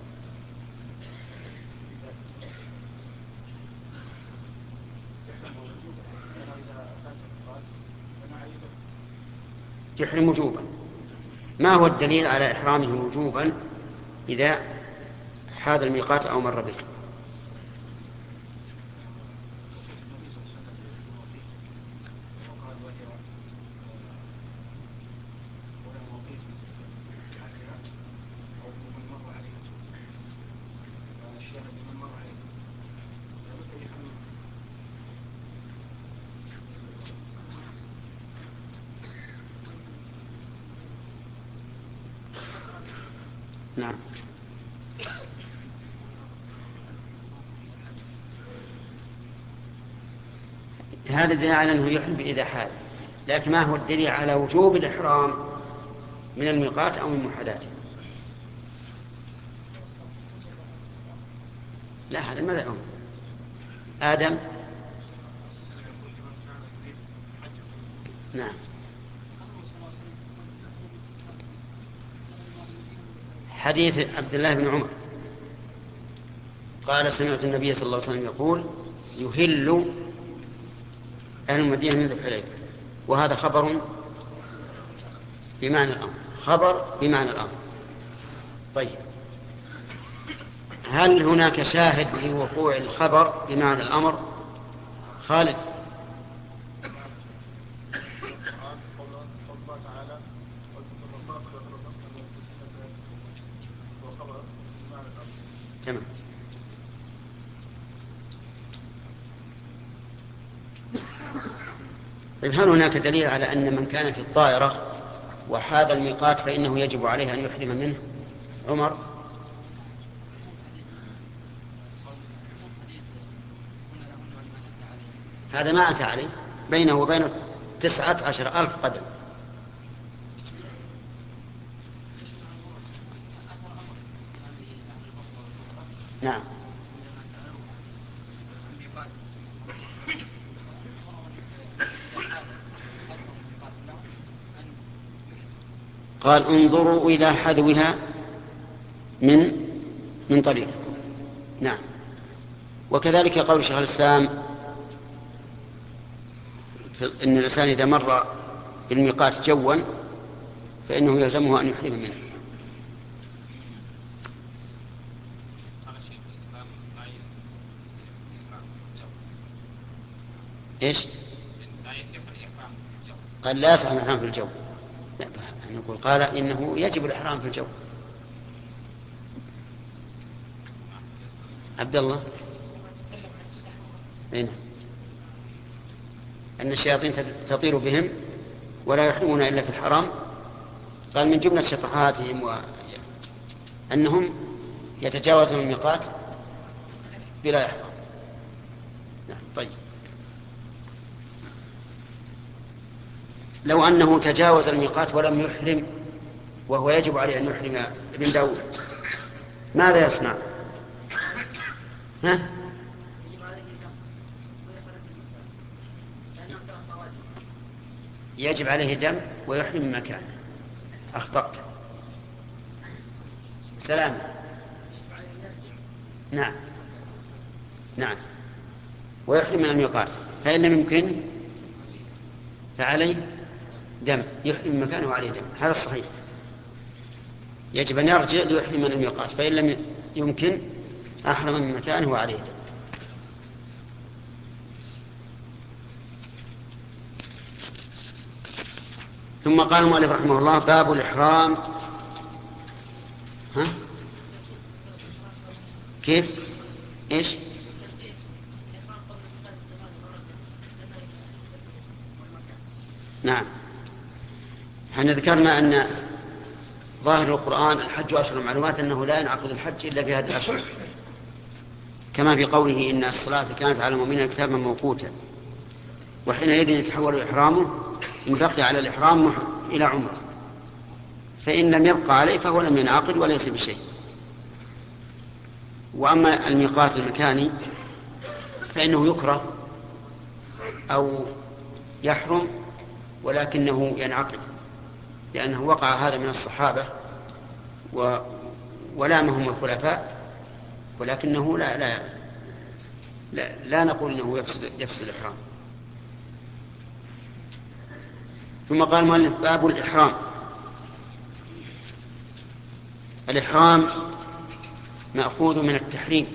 يحرم وجوبا. ما هو الدليل على إحرامه وجوبا إذا حاد الميقات أو مر به؟ نعم. هذا الدليل على أنه يحرم إذا حال، لكن ما هو الدليل على وجوب الإحرام من الميقات أو من محاذاته؟ لا، هذا مدعوم. آدم. نعم. حديث عبد الله بن عمر قال سمعت النبي صلى الله عليه وسلم يقول يهل أهل المدينة من ذي الحليفة، وهذا خبر بمعنى الأمر. خبر بمعنى الأمر. طيب، هل هناك شاهد لوقوع الخبر بمعنى الأمر؟ خالد. تمام. طيب، هل هناك دليل على أن من كان في الطائرة وحاذ الميقات فإنه يجب عليه أن يحرم منه؟ عمر. هذا ما أتى عليه، بينه وبين 19,000 قدم. نعم. قال انظروا إلى حذوها من طريق. نعم. وكذلك قول شيخ الإسلام إن الإنسان إذا مر بالميقات جوا فإنه يلزمه أن يحرم منه. إيش؟ قال لا يصح الإحرام في الجو. لا، نقول قال إنه يجب الإحرام في الجو. عبد الله. هنا أن الشياطين تطير بهم ولا يحرمون إلا في الحرام. قال من جملة شطحاتهم أنهم يتجاوزون الميقات بلا إحرام. نعم. طيب، لو أنه تجاوز الميقات ولم يحرم وهو يجب عليه أن يحرم ابن داود، ماذا يصنع؟ ها؟ يجب عليه دم ويحرم من مكانه. أخطأت. سلام. نعم. نعم. ويحرم من الميقات، فإن لم يمكن فعليه دم، يحرم من مكانه وعليه دم، هذا الصحيح. يجب أن يرجع ليحرم من الميقات، فإن لم يمكن أحرم من مكانه وعليه دم. ثم قال المؤلف رحمه الله: باب الإحرام. كيف؟ إيش؟ نعم، احنا ذكرنا أن ظاهر القرآن الحج أشهر معلومات أنه لا ينعقد الحج إلا في هذه الأشهر، كما في قوله: إن الصلاة كانت على المؤمنين كتابا موقوتا. وحينئذ يتحول إحرامه إن بقي على الإحرام إلى عمره، فإن لم يبقى عليه فهو لم ينعقد وليس بشيء. وأما الميقات المكاني فإنه يكره أو يحرم ولكنه ينعقد، لأنه وقع هذا من الصحابة ولامهم الخلفاء، ولكنه لا نقول أنه يفسد الإحرام. ثم قال المؤلف: باب الإحرام. الإحرام مأخوذ من التحريم،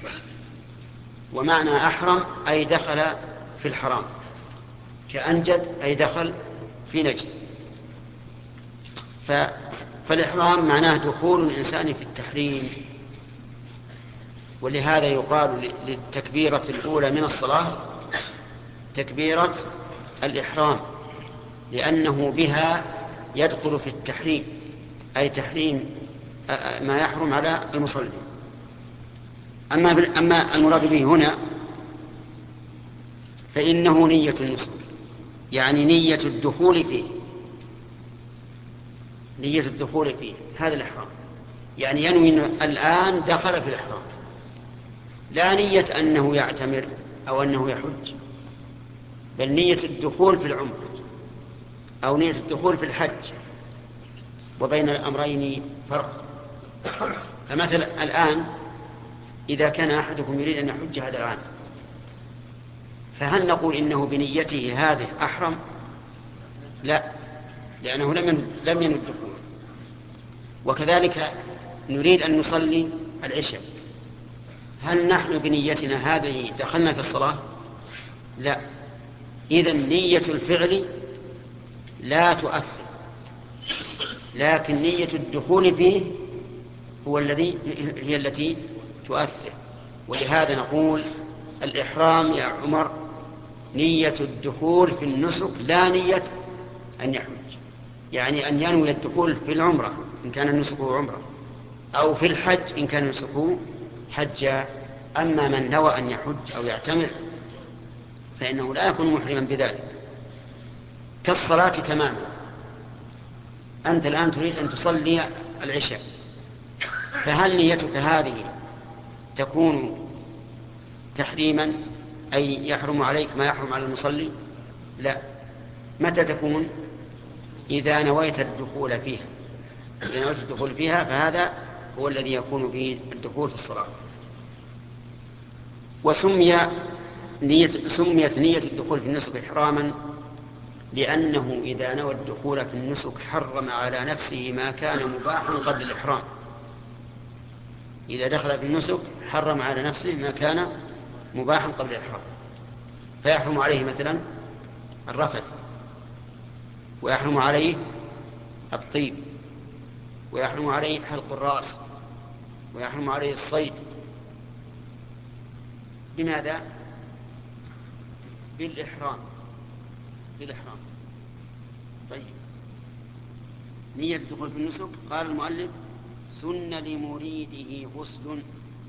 ومعنى أحرم أي دخل في الحرام، كأنجد أي دخل في نجد. فالإحرام معناه دخول الإنسان في التحريم، ولهذا يقال للتكبيرة الأولى من الصلاة تكبيرة الإحرام، لأنه بها يدخل في التحريم، أي تحريم ما يحرم على المصلي. أما المراد به هنا فإنه نية النسك، يعني نية الدخول فيه، نية الدخول فيه، هذا الإحرام. يعني ينوي الآن دخل في الإحرام، لا نية أنه يعتمر أو أنه يحج، بل نية الدخول في العمرة أو نية الدخول في الحج، وبين الأمرين فرق. فمثلا الآن إذا كان أحدكم يريد أن يحج هذا العام، فهل نقول إنه بنيته هذه أحرم؟ لا، لأنه لم ينوي الدخول. وكذلك نريد أن نصلي العشاء، هل نحن بنيتنا هذه دخلنا في الصلاة؟ لا. إذن نية الفعل لا تؤثر، لكن نية الدخول فيه هي التي تؤثر. ولهذا نقول الإحرام يا عمر نية الدخول في النسك، لا نية أن يحج، يعني أن ينوي الدخول في العمرة إن كان نسكه عمرة، أو في الحج إن كان نسكه حجا. أما من نوى أن يحج أو يعتمر فإنه لا يكون محرما بذلك. كالصلاة تماما، أنت الآن تريد أن تصلي العشاء، فهل نيتك هذه تكون تحريما أي يحرم عليك ما يحرم على المصلي؟ لا. متى تكون؟ إذا نويت الدخول فيها، إذا نويت الدخول فيها فهذا هو الذي يكون به الدخول في الصلاة. سميت نية الدخول في النسك إحراما لأنه إذا نوى الدخول في النسك حرم على نفسه ما كان مباحا قبل الإحرام. إذا دخل في النسك حرم على نفسه ما كان مباحا قبل الإحرام، فيحرم عليه مثلا الرفث، ويحرم عليه الطيب، ويحرم عليه حلق الرأس، ويحرم عليه الصيد. بماذا؟ بالإحرام. طيب، نية الدخول في النسك قال المؤلف: سن لمريده غسل.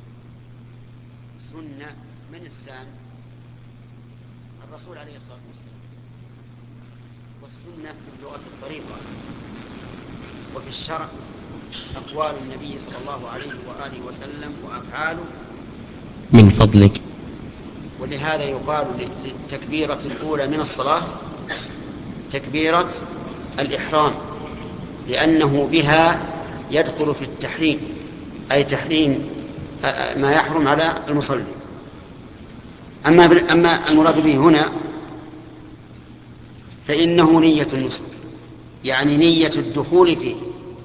سن من السان؟ الرسول عليه الصلاة والسلام. والسنة في اللغة الطريقة، وفي الشرع أقوال النبي صلى الله عليه وآله وسلم وأفعاله من فضلك. ولهذا يقال للتكبيرة الأولى من الصلاة تكبيرة الإحرام، لأنه بها يدخل في التحريم، أي تحريم ما يحرم على المصلي. أما المراد به هنا فإنه نية النسك، يعني نية الدخول فيه،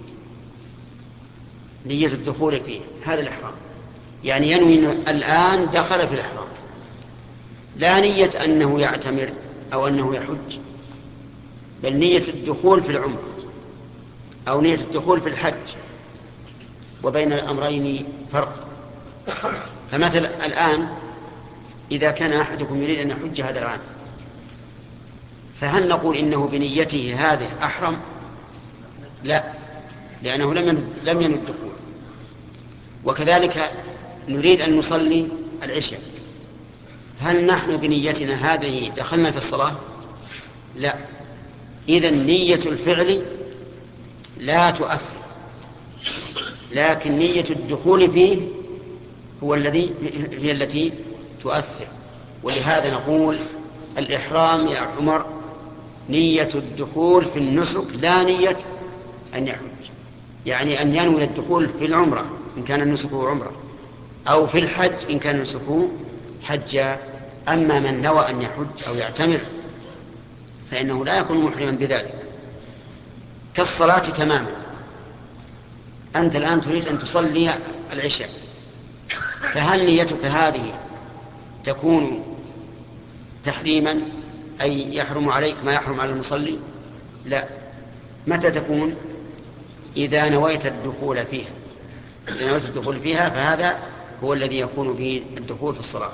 نية الدخول فيه هذا الإحرام، يعني ينوي الآن دخل في الإحرام، لا نية أنه يعتمر أو أنه يحج، بل نية الدخول في العمرة أو نية الدخول في الحج، وبين الأمرين فرق. فمثلا الآن إذا كان أحدكم يريد أن يحج هذا العام، فهل نقول إنه بنيته هذه أحرم؟ لا، لأنه لم ينوي الدخول. وكذلك نريد أن نصلي العشاء، هل نحن بنيتنا هذه دخلنا في الصلاة؟ لا. إذن نية الفعل لا تؤثر، لكن نية الدخول فيه هي التي تؤثر. ولهذا نقول الإحرام يا عمر نية الدخول في النسك، لا نية أن يحج، يعني أن ينوي الدخول في العمرة إن كان نسكه عمرة، أو في الحج إن كان نسكه حجا. أما من نوى أن يحج أو يعتمر فإنه لا يكون محرما بذلك. كالصلاة تماما، أنت الآن تريد أن تصلي العشاء، فهل نيتك هذه تكون تحريما أي يحرم عليك ما يحرم على المصلي؟ لا. متى تكون؟ إذا نويت الدخول فيها، إذا نويت الدخول فيها فهذا هو الذي يكون به الدخول في الصلاة.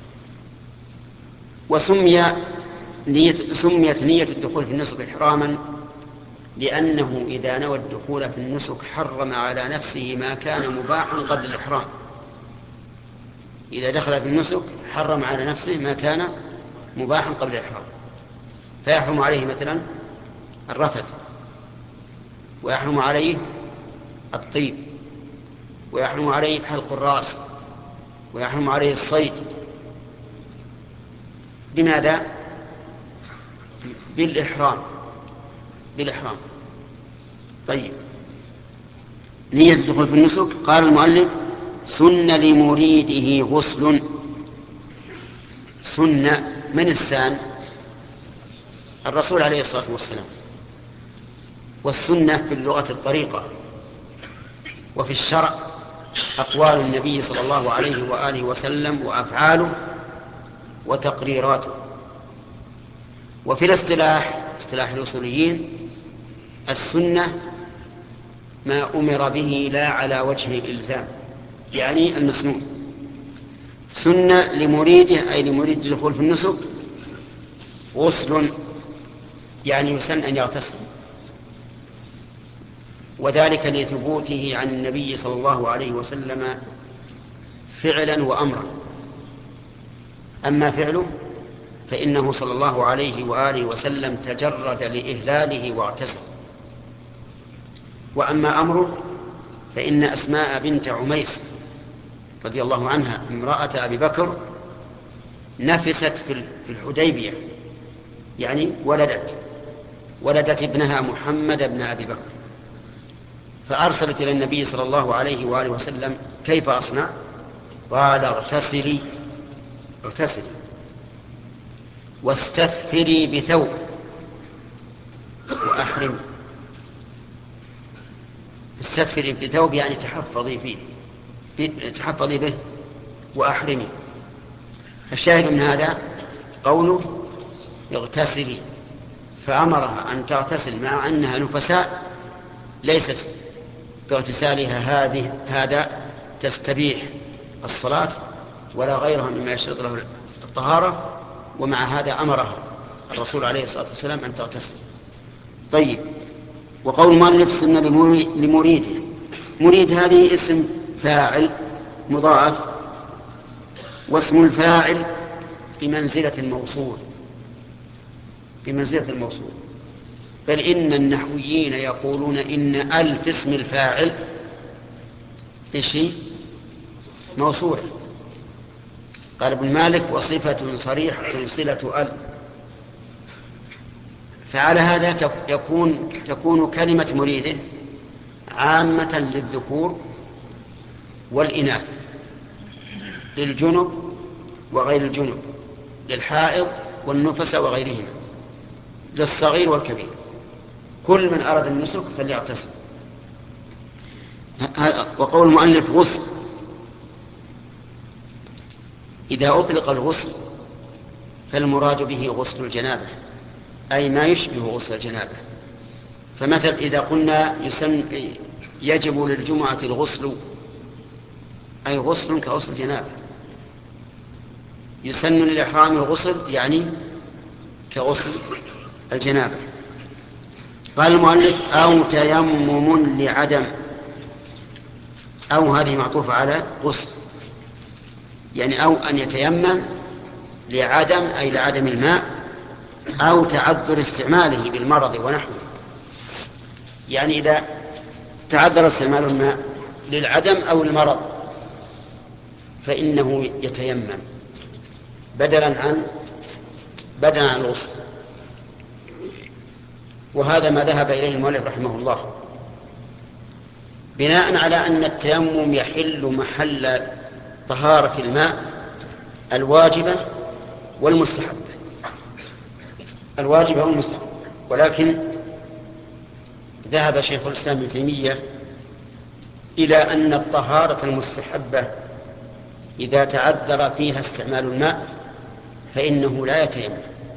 سميت نية الدخول في النسك إحراما لأنه إذا نوى الدخول في النسك حرم على نفسه ما كان مباحا قبل الإحرام. إذا دخل في النسك حرم على نفسه ما كان مباحا قبل الإحرام، فيحرم عليه مثلا الرفث، ويحرم عليه الطيب، ويحرم عليه حلق الرأس، ويحرم عليه الصيد. بماذا؟ بالإحرام. طيب، نية الدخول في النسك قال المؤلف سن لمريده غسل. سن من السان؟ الرسول عليه الصلاة والسلام. والسنة في اللغة الطريقة، وفي الشرع أقوال النبي صلى الله عليه وآله وسلم وأفعاله وتقريراته. وفي الاصطلاح، اصطلاح الأصوليين، السنة ما أمر به لا على وجه الإلزام، يعني المسنون. سنة لمريده أي لمريد الدخول في النسك غسل، يعني يسن أن يغتسل، وذلك لثبوته عن النبي صلى الله عليه وسلم فعلا وأمرا. أما فعله فإنه صلى الله عليه وآله وسلم تجرد لإهلاله واغتسل. وأما أمره فإن أسماء بنت عميس رضي الله عنها امرأة أبي بكر نفست في الحديبية، يعني ولدت ابنها محمد بن أبي بكر، فأرسلت إلى النبي صلى الله عليه وآله وسلم كيف أصنع؟ قال اغتسلي واستثفري بثوب وأحرمي. استثفري بثوب يعني تحفظي به وأحرمي. الشاهد من هذا قوله اغتسلي، فأمرها أن تغتسل مع أنها نفساء، ليست باغتسالها هذا تستبيح الصلاة ولا غيرها مما يشترط له الطهارة، ومع هذا أمرها الرسول عليه الصلاة والسلام أن تغتسل. طيب، وقول المؤلف سنة لمريده، مريد هذه اسم فاعل مضاعف، واسم الفاعل بمنزلة الموصول، بل إن النحويين يقولون إن ألف اسم الفاعل موصولة. قال ابن مالك وصفة صريحة صلة أل. فعلى هذا تكون كلمة مريده عامة للذكور والإناث، للجنب وغير الجنب، للحائض والنفس وغيرهما. للصغير والكبير، كل من أراد النسك فليغتسل. وقول المؤلف غسل، إذا أطلق الغسل فالمراد به غسل الجنابة، أي ما يشبه غسل الجنابة. فمثل إذا قلنا يجب للجمعة الغسل، أي غسل كغسل الجنابة. يسن للإحرام الغسل يعني كغسل الجنابة. قال المؤلف أو تيمم لعدم، أو هذه معطوفة على غسل، يعني أو أن يتيمم لعدم، أي لعدم الماء، أو تعذر استعماله بالمرض ونحوه. يعني إذا تعذر استعمال الماء للعدم أو المرض فإنه يتيمم بدلا عن الغسل. وهذا ما ذهب إليه المؤلف رحمه الله، بناء على أن التيمم يحل محل طهارة الماء الواجبة والمستحبة، ولكن ذهب شيخ الإسلام ابن تيمية إلى أن الطهارة المستحبة إذا تعذر فيها استعمال الماء فإنه لا يتيمم،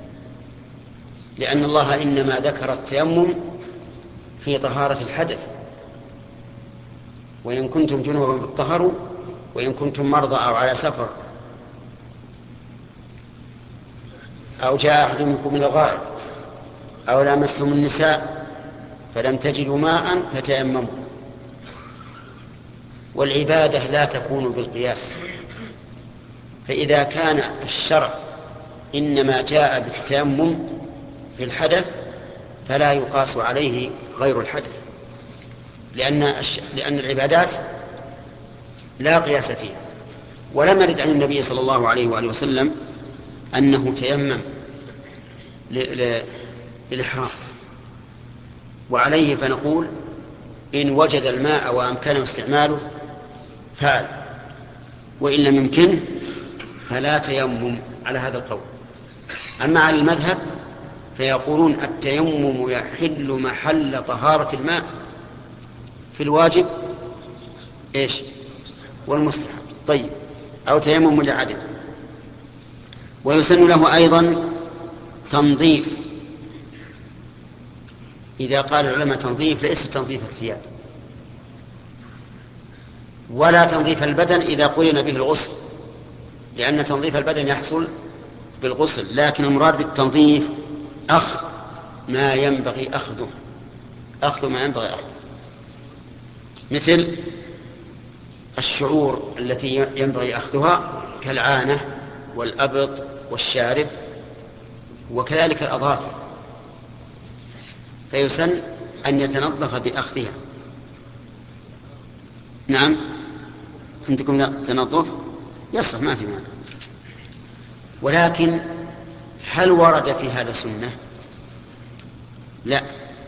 لأن الله إنما ذكر التيمم في طهارة الحدث، وإن كنتم جنبا فاطهروا وإن كنتم مرضى أو على سفر أو جاء أحد منكم من الغائط أو لامستم النساء فلم تجدوا ماء فتيمموا. والعبادة لا تكون بالقياس، فإذا كان الشرع إنما جاء بالتيمم في الحدث فلا يقاس عليه غير الحدث، لأن العبادات لا قياس فيها. ولم يرد عن النبي صلى الله عليه وآله وسلم أنه تيمم للإحرام، وعليه فنقول إن وجد الماء وأمكنه استعماله فعل، وإن لم يمكنه فلا تيمم على هذا القول. أما على المذهب فيقولون التيمم يحل محل طهارة الماء في الواجب والمستحب. طيب، أو تيمم لعدم. ويسن له أيضا تنظيف. إذا قال العلماء تنظيف ليس تنظيف الثياب ولا تنظيف البدن إذا قرن به الغسل، لأن تنظيف البدن يحصل بالغسل، لكن المراد بالتنظيف أخذ ما ينبغي أخذه، مثل الشعور التي ينبغي أخذها كالعانة والأبط والشارب وكذلك الأظافر، فيسن أن يتنظف بأخذها. نعم، عندكم تنظف يصح، ما في مانع. ولكن هل ورد في هذا سنة؟ لا،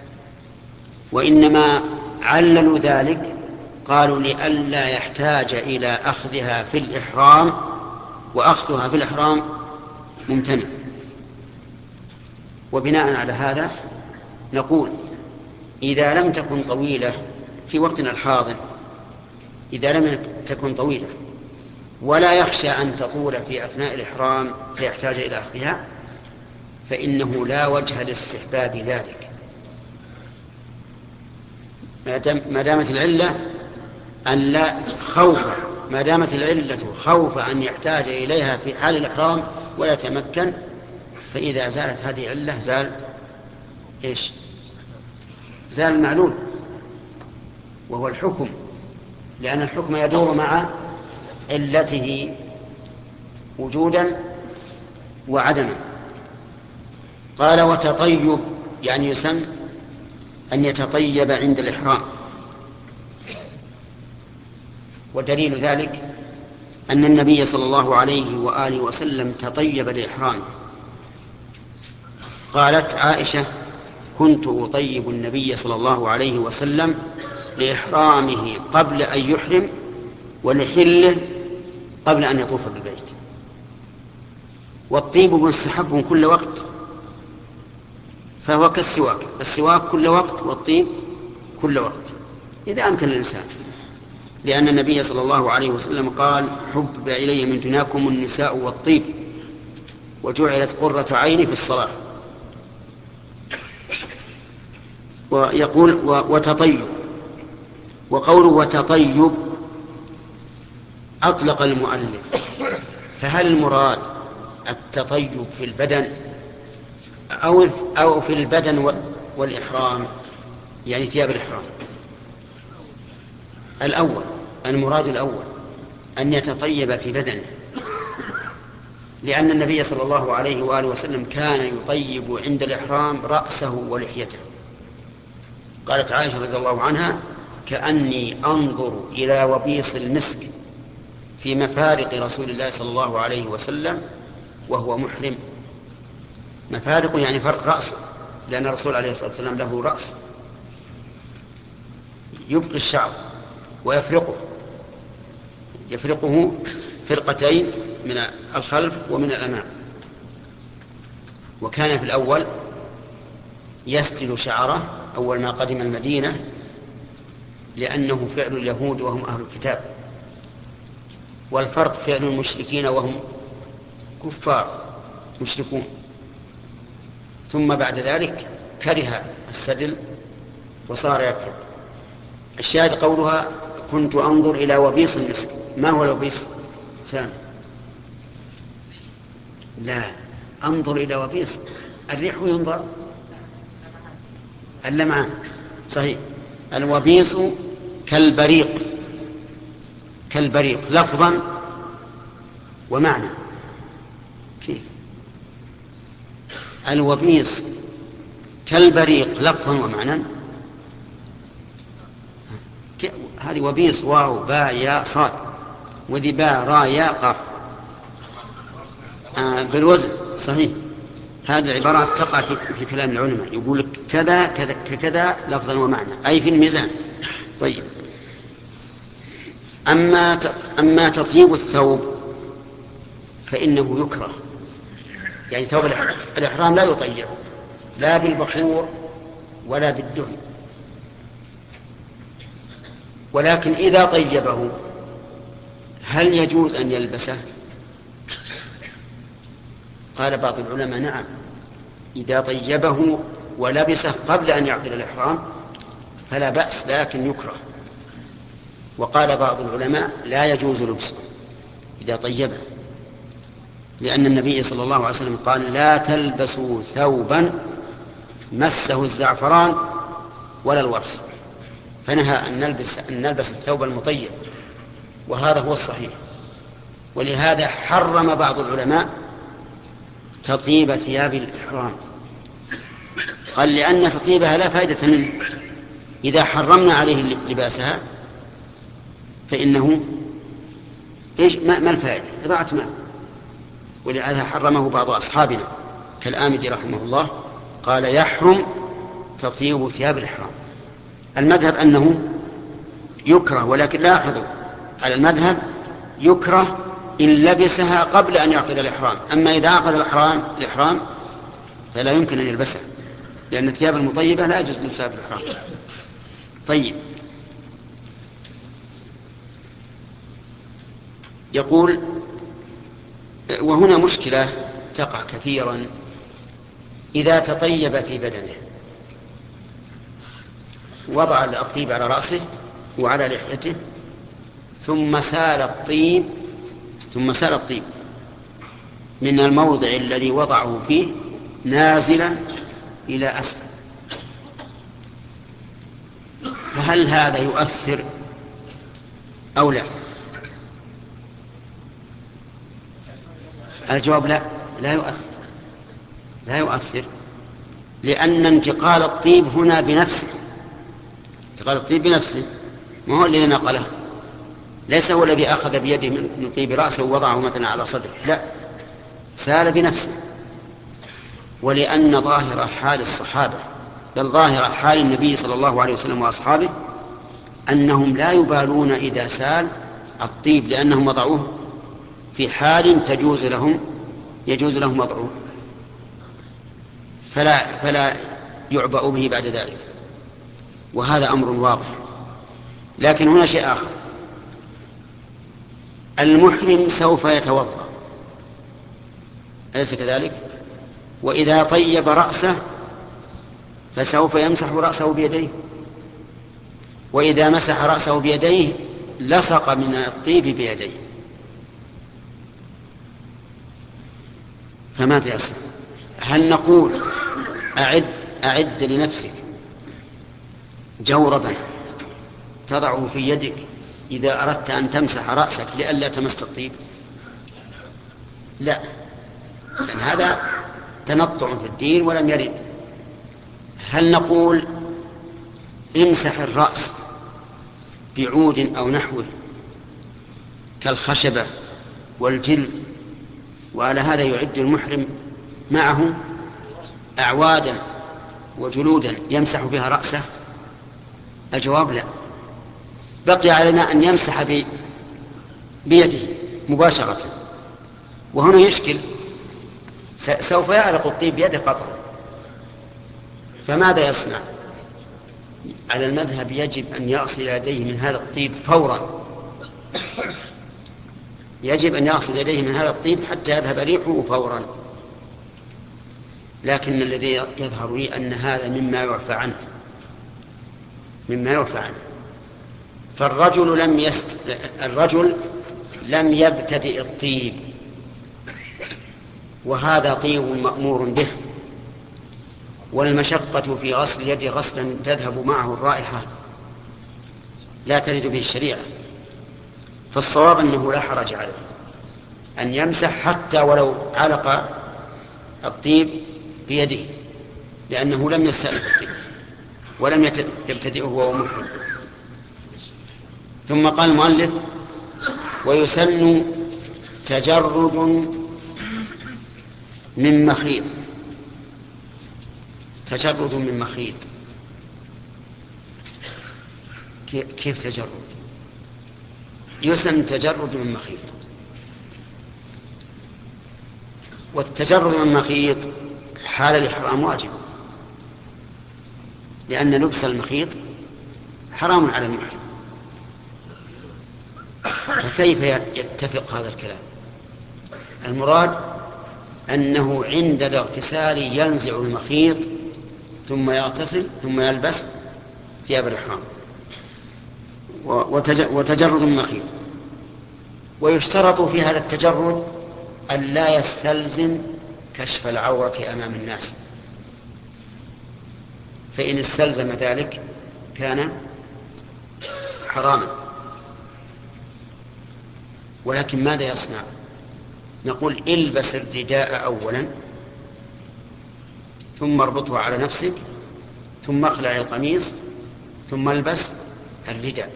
وإنما عللوا ذلك، قالوا لئلا يحتاج إلى أخذها في الإحرام، وأخذها في الإحرام ممتنع. وبناء على هذا نقول إذا لم تكن طويلة في وقتنا الحاضر، إذا لم تكن طويلة ولا يخشى أن تطول في أثناء الإحرام فيحتاج إلى أخذها، فإنه لا وجه لاستحباب ذلك، ما دامت العلة خوف أن يحتاج إليها في حال الإحرام ولا يتمكن. فإذا زالت هذه العلة زال المعلول وهو الحكم، لأن الحكم يدور مع علته وجودا وعدما. قال وتطيب، يعني يسن أن يتطيب عند الإحرام. ودليل ذلك أن النبي صلى الله عليه وآله وسلم تطيب لإحرامه. قالت عائشة كنت أطيب النبي صلى الله عليه وسلم لإحرامه قبل أن يحرم ولحله قبل أن يطوف بالبيت. والطيب مستحب كل وقت، فهو كالسواك، السواك كل وقت والطيب كل وقت إذا أمكن الإنسان، لأن النبي صلى الله عليه وسلم قال حبب إلي من دنياكم النساء والطيب وجعلت قرة عيني في الصلاة. ويقول وتطيب، وقوله وتطيب أطلق المؤلف، فهل المراد التطيب في البدن أو في البدن والإحرام، يعني ثياب الإحرام؟ الأول، المراد الأول أن يتطيب في بدنه، لأن النبي صلى الله عليه وآله وسلم كان يطيب عند الإحرام رأسه ولحيته. قالت عائشة رضي الله عنها كأني أنظر إلى وبيص المسك في مفارق رسول الله صلى الله عليه وسلم وهو محرم. مفارقه يعني فرق رأسه، لأن الرسول عليه الصلاة والسلام له رأس يبقي الشعر يفرقه فرقتين من الخلف ومن الأمام. وكان في الأول يسدل شعره أول ما قدم المدينة، لأنه فعل اليهود وهم أهل الكتاب، والفرق فعل المشركين وهم كفار مشركون. ثم بعد ذلك كره السدل وصار يفرق. الشاهد قولها كنت أنظر إلى وبيص المسك. ما هو الوبيص؟ سام لا، أنظر إلى وبيص الريح ينظر، اللمعان صحيح. الوبيص كالبريق لفظا ومعنى. كيف الوبيص كالبريق لفظا ومعنى؟ هذه وبيص واو باء ياء صاد، وذي باء راء ياء قاف بالوزن صحيح. هذه العبارات تقع في كلام العلماء، يقول لك كذا كذا كذا لفظا ومعنى، أي في الميزان. طيب، أما تطيب الثوب فإنه يكره، يعني ثوب الإحرام لا يطيب لا بالبخور ولا بالدهن، ولكن إذا طيبه هل يجوز أن يلبسه؟ قال بعض العلماء نعم، إذا طيبه ولبسه قبل أن يعقد الإحرام فلا بأس، لكن يكره. وقال بعض العلماء لا يجوز لبسه إذا طيبه، لأن النبي صلى الله عليه وسلم قال لا تلبسوا ثوبا مسه الزعفران ولا الورس، فنهى أن نلبس الثوب المطيب، وهذا هو الصحيح. ولهذا حرم بعض العلماء تطيب ثياب الإحرام، قال لأن تطيبها لا فائدة منه، إذا حرمنا عليه لباسها فإنه ما الفائدة؟ إضاعة مال. ولهذا حرمه بعض أصحابنا كالآمدي رحمه الله، قال يحرم تطيب ثياب الإحرام. المذهب أنه يكره، ولكن لاحظوا على المذهب يكره إن لبسها قبل أن يعقد الإحرام، أما إذا عقد الإحرام فلا يمكن أن يلبسها، لأن الثياب المطيبة لا يجوز لبسها في الإحرام. طيب، يقول وهنا مشكلة تقع كثيرا، إذا تطيب في بدنه وضع الطيب على رأسه وعلى لحيته ثم سال الطيب من الموضع الذي وضعه فيه نازلا إلى أسفل، فهل هذا يؤثر أو لا؟ الجواب لا يؤثر، لأن انتقال الطيب هنا بنفسه، ما هو الذي نقله، ليس هو الذي أخذ بيده من طيب رأسه ووضعه مثلا على صدره، لا، سال بنفسه. ولأن ظاهر حال الصحابة، بل ظاهر حال النبي صلى الله عليه وسلم وأصحابه، أنهم لا يبالون إذا سال الطيب، لأنهم وضعوه في حال يجوز لهم وضعه، فلا يعبأ به بعد ذلك، وهذا أمر واضح. لكن هنا شيء آخر، المحرم سوف يتوضأ أليس كذلك؟ وإذا طيب رأسه فسوف يمسح رأسه بيديه، وإذا مسح رأسه بيديه لصق من الطيب بيديه، فماذا يصنع؟ هل نقول أعد لنفسك جوربا تضعه في يدك إذا أردت أن تمسح رأسك لئلا تمس الطيب؟ لا، لأن هذا تنطع في الدين ولم يرد. هل نقول امسح الرأس بعود أو نحوه كالخشبة والجلد، وعلى هذا يعد المحرم معه أعوادا وجلودا يمسح بها رأسه؟ الجواب لا، بقي علينا أن يمسح بيده مباشرة. وهنا يشكل، سوف يعلق الطيب بيده قطرا، فماذا يصنع؟ على المذهب يجب أن يغسل يديه من هذا الطيب فورا، يجب أن يغسل يديه من هذا الطيب حتى يذهب ريحه فورا. لكن الذي يظهر لي أن هذا مما يعفى عنه، فالرجل الرجل لم يبتدئ الطيب، وهذا طيب مأمور به، والمشقة في غسل اليد غسلا تذهب معه الرائحة لا ترد به الشريعة. فالصواب أنه لا حرج عليه أن يمسح حتى ولو علق الطيب بيده، لأنه لم يستأنف الطيب ولم يبتدئه وهو محرم. ثم قال المؤلف: ويسن تجرد من مخيط. تجرد من مخيط، كيف تجرد؟ يسن تجرد من مخيط. والتجرد من مخيط حال الإحرام واجب، لأن لبس المخيط حرام على المحرم، فكيف يتفق هذا الكلام؟ المراد أنه عند الاغتسال ينزع المخيط ثم يغتسل ثم يلبس ثياب الإحرام. وتجرد المخيط، ويشترط في هذا التجرد أن لا يستلزم كشف العورة أمام الناس، فإن استلزم ذلك كان حراما. ولكن ماذا يصنع؟ نقول: البس الرداء أولا، ثم اربطه على نفسك، ثم اخلع القميص، ثم البس الرداء.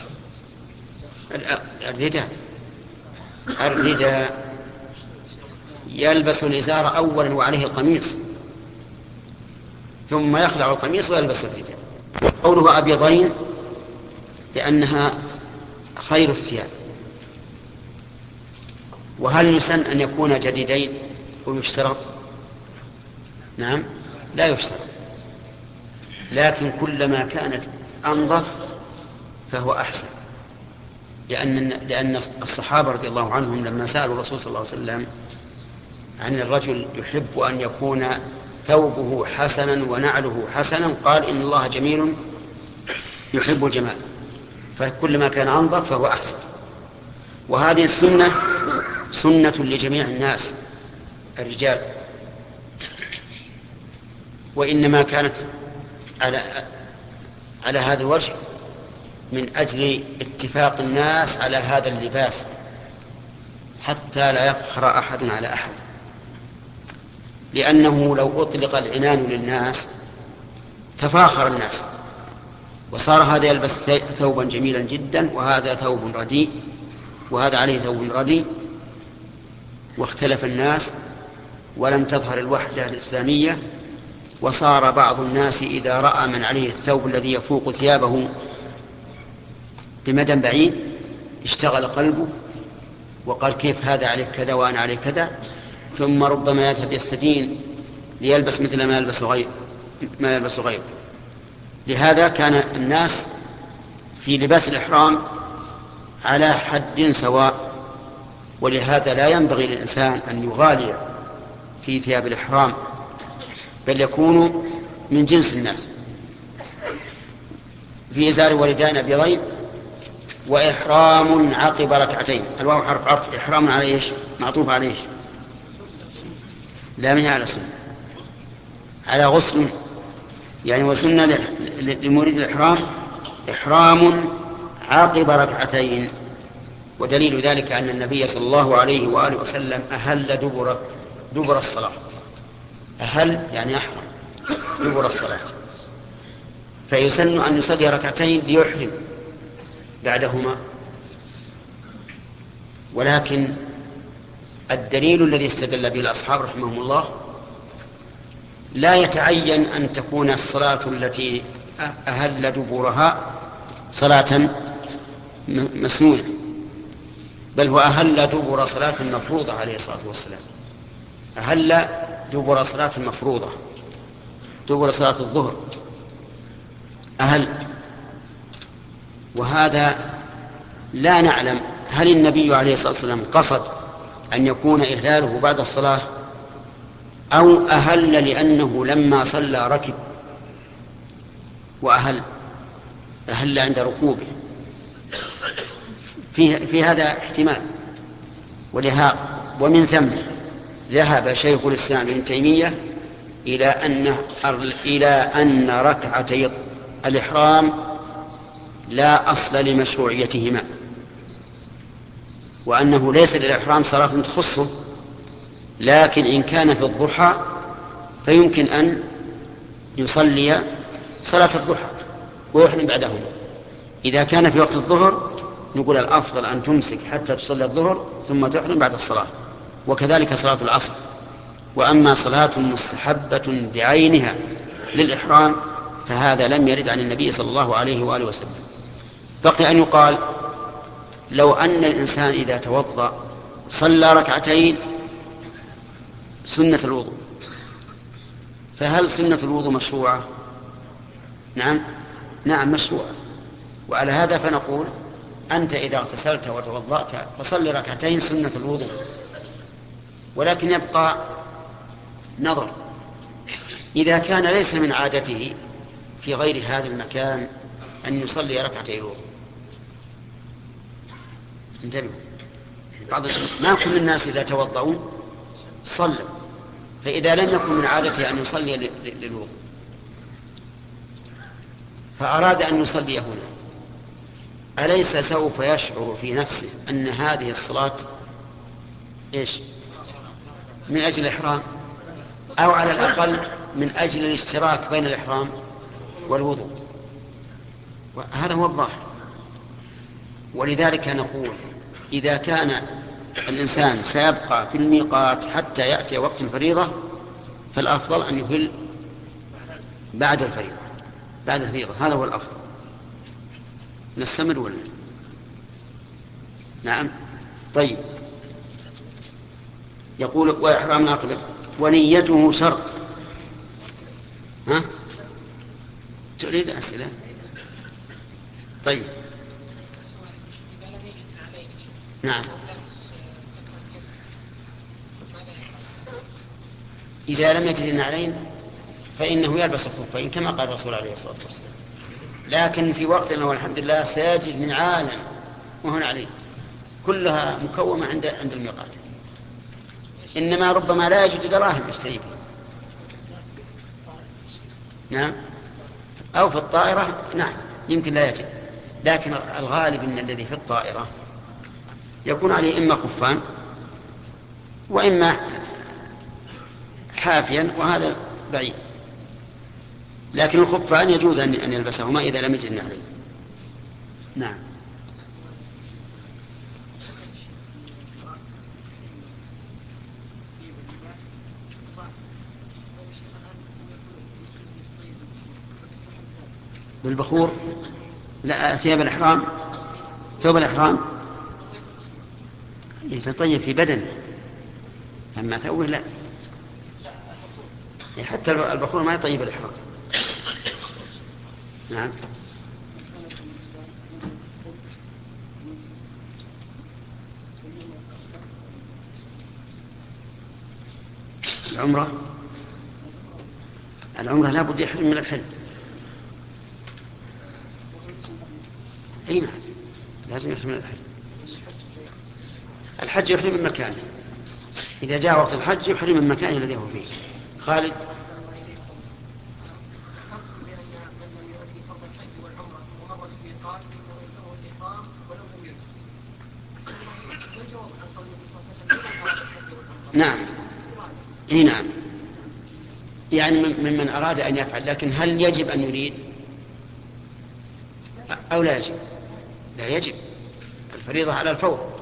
الرداء يلبس الإزار أولا وعليه القميص، ثم يخلع القميص ويلبس الرداء. قوله أبيضين لأنها خير الثياب. وهل يسن أن يكون جديدين ويشترط؟ نعم، لا يشترط، لكن كلما كانت أنظف فهو أحسن، لأن الصحابة رضي الله عنهم لما سألوا الرسول صلى الله عليه وسلم عن الرجل يحب أن يكون ثوبه حسنا ونعله حسنا، قال: إن الله جميل يحب الجمال، فكلما كان أنظف فهو أحسن. وهذه السنة سنة لجميع الناس الرجال، وإنما كانت على هذا الوجه من أجل اتفاق الناس على هذا اللباس، حتى لا يفخر أحد على أحد، لأنه لو أطلق العنان للناس تفاخر الناس، وصار هذا يلبس ثوبا جميلا جدا وهذا ثوب رديء وهذا عليه ثوب رديء، واختلف الناس ولم تظهر الوحدة الإسلامية، وصار بعض الناس إذا رأى من عليه الثوب الذي يفوق ثيابه بمدى بعيد اشتغل قلبه وقال: كيف هذا عليه كذا وأنا عليه كذا، ثم ربما يذهب يستدين ليلبس مثل ما يلبس ما يلبس غيره. لهذا كان الناس في لباس الإحرام على حد سواء، ولهذا لا ينبغي للإنسان أن يغالي في ثياب الإحرام، بل يكون من جنس الناس. في إزار ورداء أبيضين وإحرام عقب ركعتين. الواو حرف عطف، إحرام على إيش؟ معطوف على إيش؟ لا، ما هي على سنة، على غسل. يعني وسنة لمريد الإحرام إحرام عقب ركعتين. ودليل ذلك أن النبي صلى الله عليه وآله وسلم أهل دبر الصلاة. أهل يعني أحرم دبر الصلاة، فيسن أن يصلي ركعتين ليحرم بعدهما. ولكن الدليل الذي استدل به الأصحاب رحمهم الله لا يتعين أن تكون الصلاة التي أهل دبرها صلاة مسنونة، بل هو أهل دبر صلاة مفروضة عليه الصلاة والسلام. أهل دبر صلاة مفروضة، دبر صلاة الظهر أهل. وهذا لا نعلم هل النبي عليه الصلاة والسلام قصد أن يكون إهلاله بعد الصلاة، أو أهل لأنه لما صلى ركب وأهل عند ركوبه. في هذا احتمال. ومن ثم ذهب شيخ الإسلام ابن تيمية إلى أن ركعتي الإحرام لا أصل لمشروعيتهما، وأنه ليس للإحرام صلاة تخصه، لكن إن كان في الضحى فيمكن أن يصلي صلاة الضحى ويحرم بعدهما. إذا كان في وقت الظهر نقول الأفضل أن تمسك حتى تصلي الظهر ثم تحرم بعد الصلاة، وكذلك صلاة العصر. وأما صلاة مستحبة بعينها للإحرام فهذا لم يرد عن النبي صلى الله عليه وآله وسلم. بقي أن يقال لو أن الإنسان إذا توضأ صلى ركعتين سنة الوضوء، فهل سنة الوضوء مشروعة؟ نعم مشروعة. وعلى هذا فنقول أنت إذا اغتسلت وتوضأت فصلي ركعتين سنة الوضوء. ولكن يبقى نظر، إذا كان ليس من عادته في غير هذا المكان أن يصلي ركعتي الوضوء. انتبهوا، ما كل الناس إذا توضأوا صلوا، فإذا لم يكن من عادته أن يصلي للوضوء فأراد أن يصلي هنا، أليس سوف يشعر في نفسه أن هذه الصلاة إيش؟ من أجل الإحرام، أو على الأقل من أجل الاشتراك بين الإحرام والوضوء؟ هذا هو الظاهر. ولذلك نقول إذا كان الإنسان سيبقى في الميقات حتى يأتي وقت الفريضة فالأفضل أن يهل بعد الفريضة. هذا هو الأفضل. نستمر ولا؟ نعم. طيب، يقول وإحرام عقب ونيته شرط. تريد أسئلة؟ طيب، نعم. إذا لم يجد النعلين فإنه يلبس الخفين كما قال الرسول عليه الصلاة والسلام، لكن في وقتنا والحمد لله سيجد نعالا وهن عليه كلها مكومة عند الميقات، إنما ربما لا يجد دراهم يشتري بها. نعم. أو في الطائرة نعم يمكن لا يجد، لكن الغالب أن الذي في الطائرة يكون عليه إما خفان وإما حافيا، وهذا بعيد. لكن الخفان يجوز أن يلبسهما إذا لم يجد عليه. نعم. بالبخور؟ لا، ثياب الإحرام، ثوب الإحرام يتطيب في بدنه، أما ثوبه لا. حتى البخور ما يطيب الإحرام. نعم. العمرة لا بد يحرم من الحل. أي نعم لازم يحرم من الحل. الحج يحرم من مكانه، إذا جاء وقت الحج يحرم من مكانه الذي هو فيه. خالد. نعم. اي نعم، يعني ممن أراد أن يفعل، لكن هل يجب أن يريد أو لا يجب؟ لا يجب، الفريضة على الفور.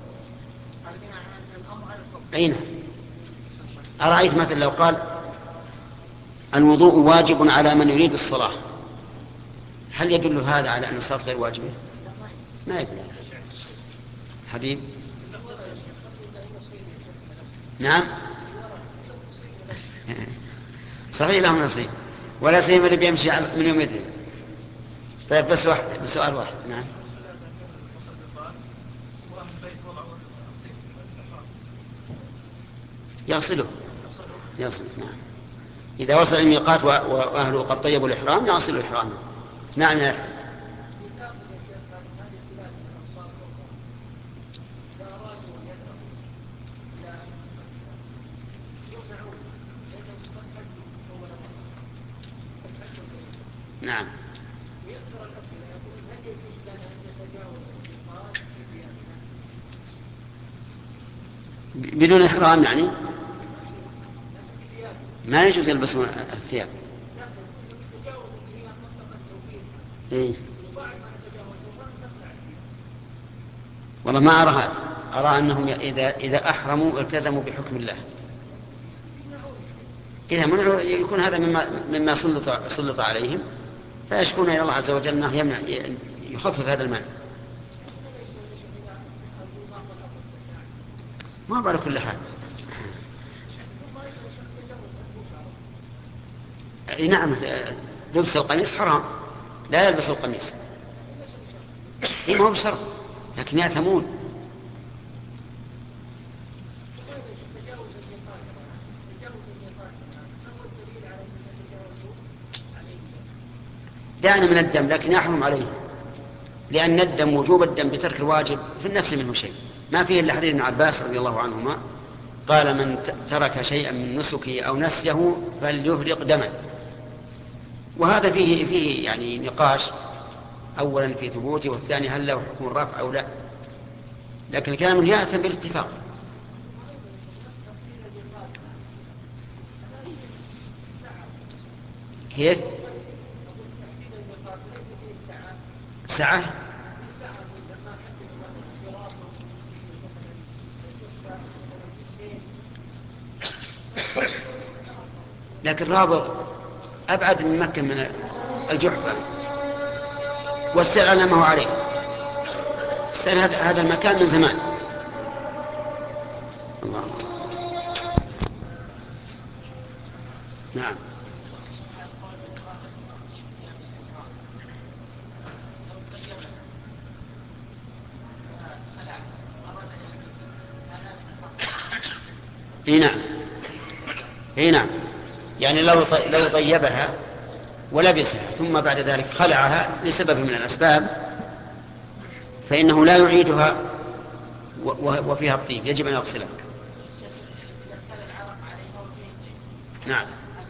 أي نعم. أرأيت مثلا لو قال الوضوء واجب على من يريد الصلاة، هل يدل هذا على أن الصلاة غير واجبة؟ ما يدل. حبيب. نعم صحيح لهم نصيب، ولا سيما اللي بيمشي من يوم يدين. طيب بس سؤال واحد. نعم. يصل. نعم. إذا وصل الميقات وأهله قد طيبوا الإحرام يصل الإحرام. نعم يا أحمد. نعم. بدون إحرام يعني ما يجوز يلبسون الثياب. إيه؟ والله ما أرى هذا، أرى أنهم إذا أحرموا التزموا بحكم الله. إذا منعوا يكون هذا مما سلط عليهم، فيشكون إلى الله عز وجل أنه يمنع يخفف هذا المنع. ما على كل حال. نعم لبس القميص حرام، لا يلبس القميص. ما هو بشرط، لكن يأثمون. دعنا من الدم، لكن يحرم عليه، لأن الدم وجوب الدم بترك الواجب في النفس منه شيء، ما فيه إلا حديث ابن عباس رضي الله عنهما قال من ترك شيئا من نسكه أو نسيه فليفرق دما. وهذا فيه يعني نقاش، أولا في ثبوته، والثاني هل له حكم الرفع أو لا، لكن الكلام يأثم بالاتفاق. كيف؟ ساعة؟ لكن رابط أبعد من مكة من الجحفة، والسيل على ما هو عليه. السيل هذا المكان من زمان. الله. نعم. اي نعم، يعني لو طيبها ولبسها ثم بعد ذلك خلعها لسبب من الأسباب فإنه لا يعيدها وفيها الطيب، يجب أن يغسلها. نعم.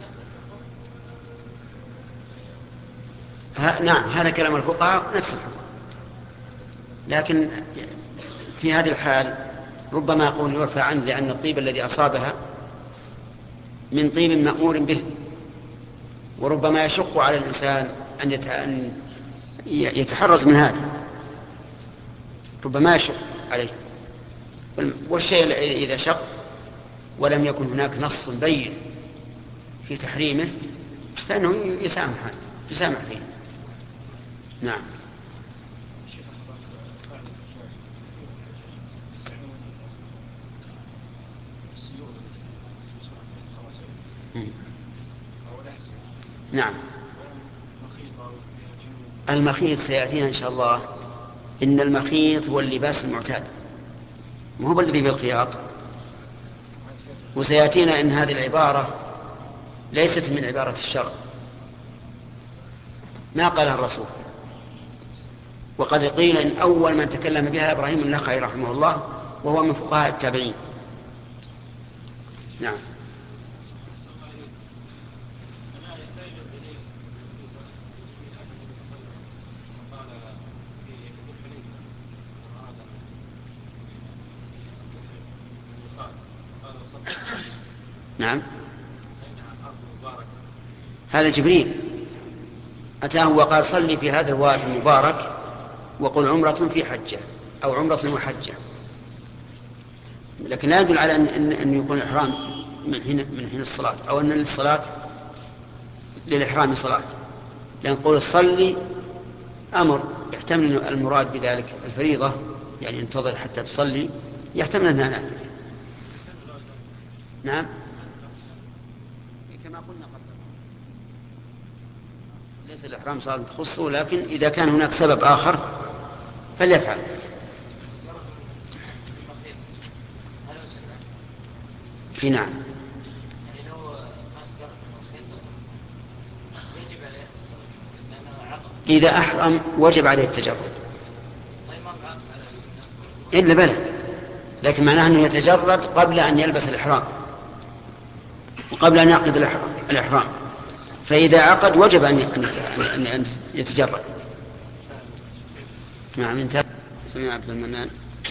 نعم هذا كلام الفقهاء نفس الحكم، لكن في هذه الحال ربما يقول يرفع عنه، لأن الطيب الذي أصابها من طيب مأمور به، وربما يشق على الإنسان أن يتحرز من هذا، ربما يشق عليه. والشيء إذا شق ولم يكن هناك نص بين في تحريمه فإنه يسامح فيه. نعم. نعم. المخيط سيأتينا إن شاء الله. إن المخيط هو اللباس المعتاد، ما هو الذي بالخياط. وسيأتينا إن هذه العبارة ليست من عبارة الشرع، ما قالها الرسول. وقد قيل إن أول من تكلم بها إبراهيم النخعي رحمه الله، وهو من فقهاء التابعين. نعم. نعم، هذا جبريل أتاه وقال صلي في هذا الوادي المبارك وقل عمرة في حجة أو عمرة وحجة. لكن لا يدل على أن يكون الإحرام من حين الصلاة، أو أن للصلاة للإحرام صلاة، لأن قول صلي أمر يحتمل المراد بذلك الفريضة، يعني انتظر حتى تصلي، يحتمل أنها نافلة. نعم، كما قلنا قبل، ليس الإحرام صلاة تخصه، لكن إذا كان هناك سبب آخر فليفعل. في نعم، إذا أحرم وجب عليه التجرد إلا بلى، لكن معناه أنه يتجرد قبل أن يلبس الإحرام وقبل أن يعقد الإحرام، فإذا عقد وجب أن يتجرد. نعم. انتهى. سمع عبد المنان.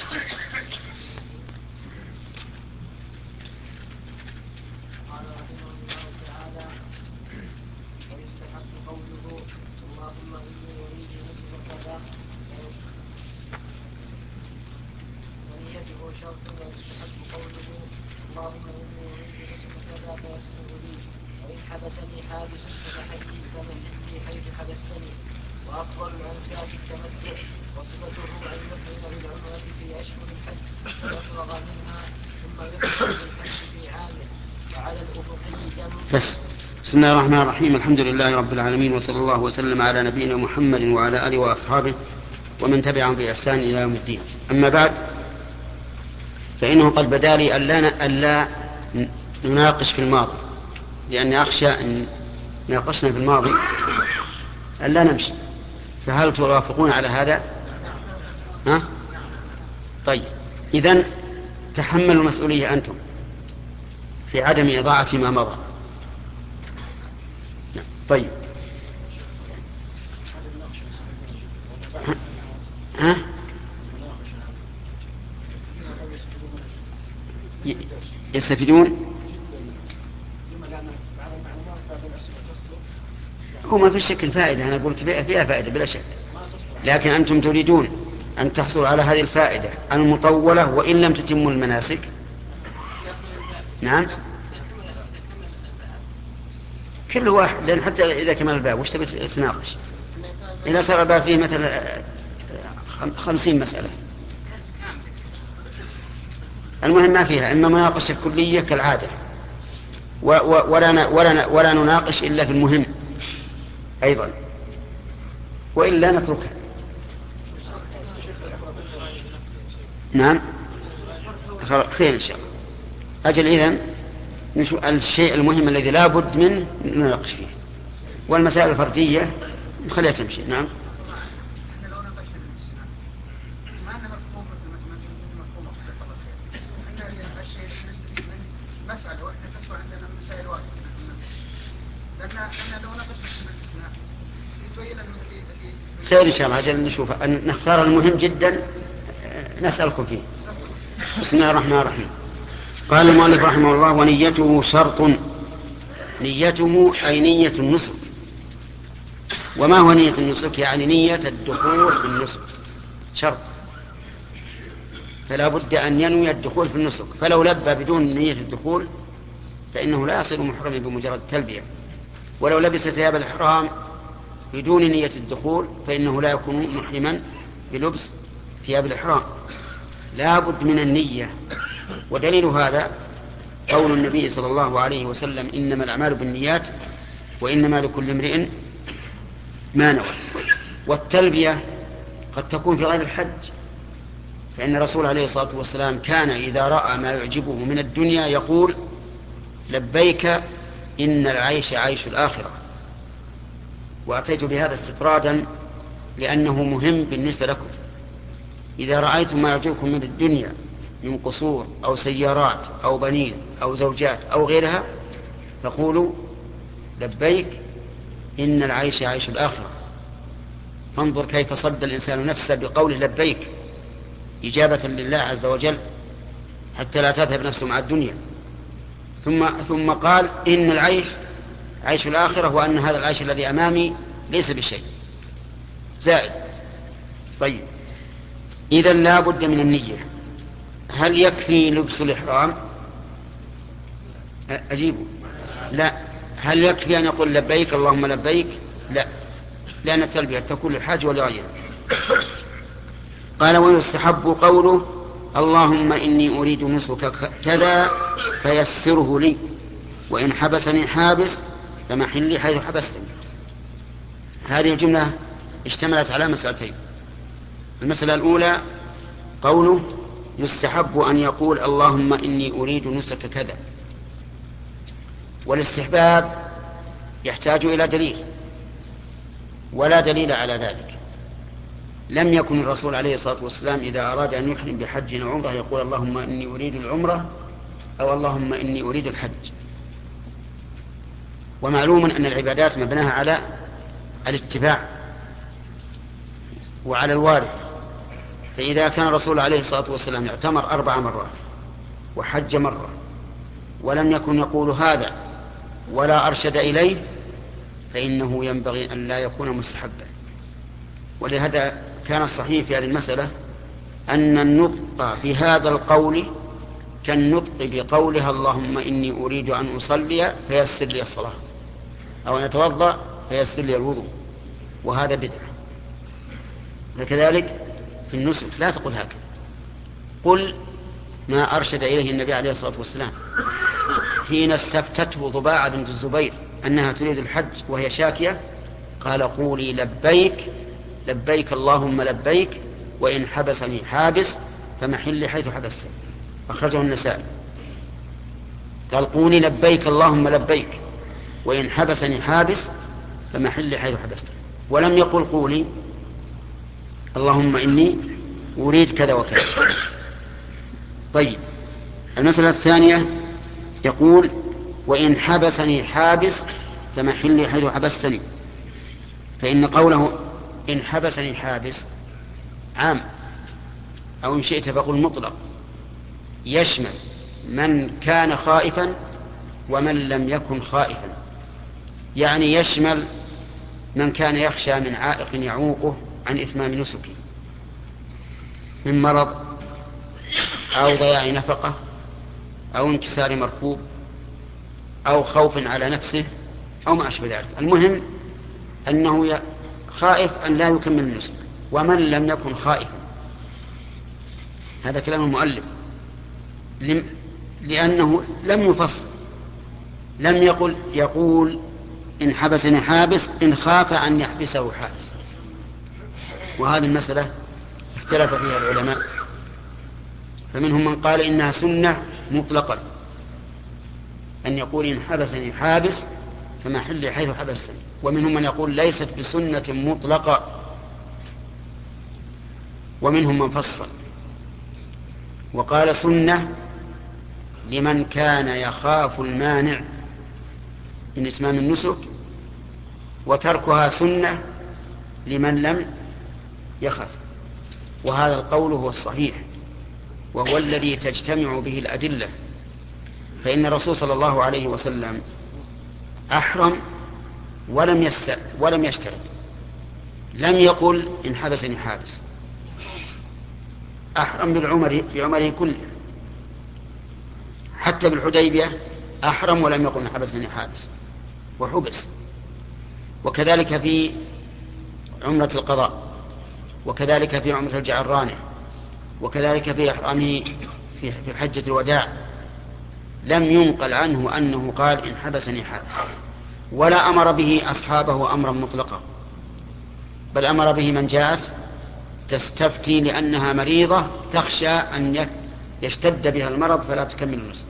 حبسني حابس فحييت من حيث حبستني، وأفضل الأنساك التمتع، وصفته أن يحرم بالعمرة في أشهر الحج ويفرغ منها ثم يحرم بالحج في عامه، وعلى الأفقي دم. بسم الله الرحمن الرحيم. الحمد لله رب العالمين، وصلى الله وسلم على نبينا محمد وعلى آله وأصحابه ومن تبعهم بإحسان إلى يوم الدين. أما بعد، فإنه قد بدا لي ألا نناقش في الماضي، لأني أخشى أن ناقشنا في الماضي ألا نمشي. فهل توافقون على هذا؟ ها؟ طيب، إذن تحملوا المسؤولية أنتم في عدم إضاعة ما مضى. طيب، ها؟ يستفيدون؟ هو ما في شك الفائدة، أنا قلت فيها فائدة بلا شك، لكن أنتم تريدون أن تحصلوا على هذه الفائدة المطولة وإن لم تتموا المناسك. نعم، كل واحد، لأن حتى إذا كمل الباب وش تبي تناقش؟ إذا صار الباب فيه مثلا 50 مسألة، المهم ما فيها إما مناقشة كلية كالعادة، ولا نناقش إلا في المهم أيضا، وإلا نتركها. نعم، خير إن شاء الله. أجل، إذن الشيء المهم الذي لا بد منه نناقش فيه، والمسائل الفردية نخليها تمشي. نعم. خير إن شاء الله. أجل نشوف، نختار المهم جدا نسألكم فيه. بسم الله الرحمن الرحيم. قال المؤلف رحمه الله: ونيته شرط. نيته أي نية النسك. وما هو نية النسك؟ يعني نية الدخول في النسك، شرط، فلا بد أن ينوي الدخول في النسك. فلو لبى بدون نية الدخول فإنه لا يصير محرما بمجرد التلبية، ولو لبس ثياب الإحرام بدون نية الدخول فإنه لا يكون محرما بلبس ثياب الإحرام. لا بد من النية. ودليل هذا قول النبي صلى الله عليه وسلم: إنما الأعمال بالنيات وإنما لكل امرئ ما نوى. والتلبية قد تكون في غير الحج، فإن الرسول عليه الصلاة والسلام كان إذا رأى ما يعجبه من الدنيا يقول لبيك إن العيش عيش الآخرة. وأتيت بهذا استطرادا لأنه مهم بالنسبة لكم. إذا رأيتم ما يعجبكم من الدنيا من قصور أو سيارات أو بنين أو زوجات أو غيرها فقولوا لبيك إن العيش عيش الآخرة. فانظر كيف صد الإنسان نفسه بقوله لبيك إجابة لله عز وجل حتى لا تذهب نفسه مع الدنيا. ثم قال إن العيش عيش الآخرة، وأن هذا العيش الذي أمامي ليس بشيء زائد. طيب، إذا لا بد من النية. هل يكفي لبس الإحرام؟ أجيبه لا. هل يكفي أن يقول لبيك اللهم لبيك؟ لا، لأن التلبية تكون للحاج ولغيره. قال ويستحب قوله اللهم إني أريد نسك كذا فيسره لي، وإن حبسني حابس فمحلي حيث حبستني. هذه الجملة اشتملت على مسألتين. المسألة الأولى قوله يستحب أن يقول اللهم إني أريد نسك كذا، والاستحباب يحتاج إلى دليل، ولا دليل على ذلك. لم يكن الرسول عليه الصلاة والسلام إذا أراد أن يحرم بحج أو عمرة يقول اللهم إني أريد العمرة أو اللهم إني أريد الحج. ومعلوم أن العبادات مبناها على الاتباع وعلى الوارد. فإذا كان الرسول عليه الصلاة والسلام اعتمر 4 مرات وحج مرة ولم يكن يقول هذا ولا أرشد إليه فإنه ينبغي أن لا يكون مستحبا. ولهذا كان الصحيح في هذه المسألة أن النطق بهذا القول كالنطق بقولها اللهم إني أريد أن أصلي فيسر لي الصلاة، أو أن أتوضأ فيسر لي الوضوء، وهذا بدعة. وكذلك في النسك لا تقول هكذا، قل ما أرشد إليه النبي عليه الصلاة والسلام حين استفتته ضباعة بنت الزبير أنها تريد الحج وهي شاكية، قال قولي لبيك لبيك اللهم لبيك وإن حبسني حابس فمحلي حيث حبستني. أخرجه النسائي. قال قولي لبيك اللهم لبيك وإن حبسني حابس فمحلي حيث حبستني، ولم يقل قولي اللهم إني أريد كذا وكذا. طيب، المسألة الثانية يقول وإن حبسني حابس فمحلي حيث حبستني، فإن قوله إن حبسني حابس عام، أو إن شئت فقل مطلق، يشمل من كان خائفا ومن لم يكن خائفا. يعني يشمل من كان يخشى من عائق يعوقه عن إتمام نسكه من مرض أو ضياع نفقة أو انكسار مركوب أو خوف على نفسه أو ما أشبه ذلك. المهم أنه خائف أن لا يكمل النسك. ومن لم يكن خائفا، هذا كلام المؤلف، لأنه لم يفصل، لم يقول إن حبسني حابس إن خاف أن يحبسه حابس. وهذه المسألة اختلف فيها العلماء، فمنهم من قال إنها سنة مطلقا أن يقول إن حبسني حابس فمحلي حيث حبستني، ومنهم من يقول ليست بسنة مطلقة، ومنهم من فصل وقال سنة لمن كان يخاف المانع من إتمام النسك، وتركها سنة لمن لم يخف. وهذا القول هو الصحيح، وهو الذي تجتمع به الأدلة. فإن الرسول صلى الله عليه وسلم أحرم ولم يشترط، لم يقل إن حبسني حابس، أحرم بعمره كله، حتى بالحديبية أحرم ولم يقل إن حبسني حابس وحبس. وكذلك في عمرة القضاء، وكذلك في عمرة الجعرانة، وكذلك في إحرامه في حجة الوداع، لم ينقل عنه أنه قال إن حبسني حابس، ولا أمر به أصحابه أمرا مطلقا. بل أمر به من جاءت تستفتي لأنها مريضة تخشى أن يشتد بها المرض فلا تكمل النصف.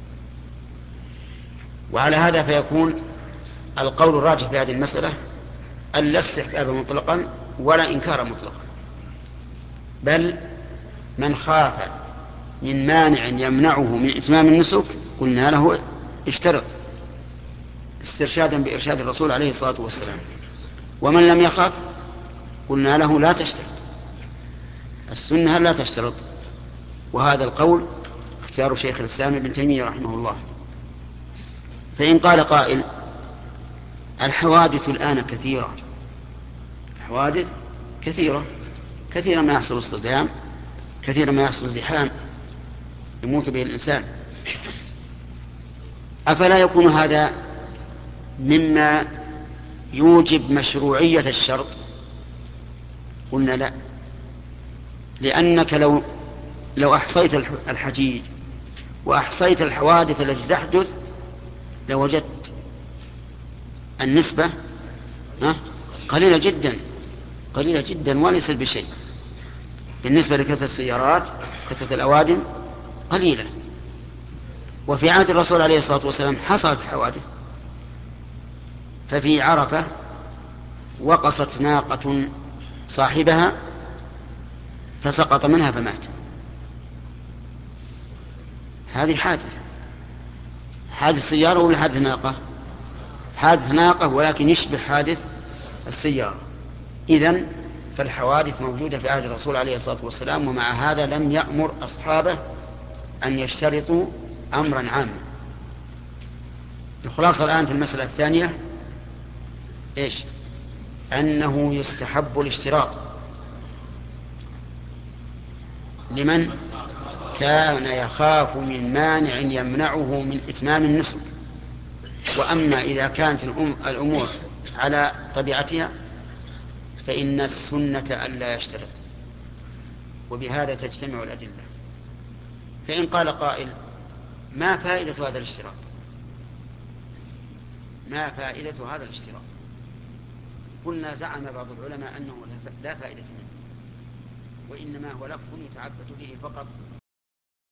وعلى هذا فيكون القول الراجح في هذه المسألة أن لا استحباب مطلقا ولا إنكار مطلقا، بل من خاف من مانع يمنعه من إتمام النسك قلنا له اشترط، استرشادا بإرشاد الرسول عليه الصلاة والسلام. ومن لم يخاف قلنا له لا تشترط، السنة لا تشترط. وهذا القول اختيار شيخ الإسلام ابن تيمية رحمه الله. فإن قال قائل الحوادث الآن كثيرة، الحوادث كثيرة، كثيرا ما يحصل اصطدام، كثيرا ما يحصل زحام يموت به الإنسان، أفلا يكون هذا مما يوجب مشروعية الشرط؟ قلنا لا، لأنك لو أحصيت الحجيج وأحصيت الحوادث التي تحدث لوجدت النسبة قليلة جدا، قليلة جدا وليس بشيء بالنسبة لكثرة السيارات، كثرة الأوادم قليلة. وفي عهد الرسول عليه الصلاة والسلام حصلت حوادث، ففي عرفة وقصت ناقة صاحبها فسقط منها فمات. هذه حادث سيارة ولا حادث ناقة؟ حادث ناقة ولكن يشبه حادث السيارة. إذن فالحوادث موجودة في عهد الرسول عليه الصلاة والسلام، ومع هذا لم يأمر أصحابه أن يشترطوا أمرا عاما. الخلاصة الآن في المسألة الثانية إيش؟ أنه يستحب الاشتراط لمن كان يخاف من مانع يمنعه من إتمام النسك. وأما إذا كانت الأمور على طبيعتها فإن السنة ألا يشترط، وبهذا تجتمع الأدلة. فإن قال قائل ما فائدة هذا الاشتراط؟ ما فائدة هذا الاشتراط؟ قلنا زعم بعض العلماء أنه لا فائدة منه، وإنما هو لفظ يتعبد به فقط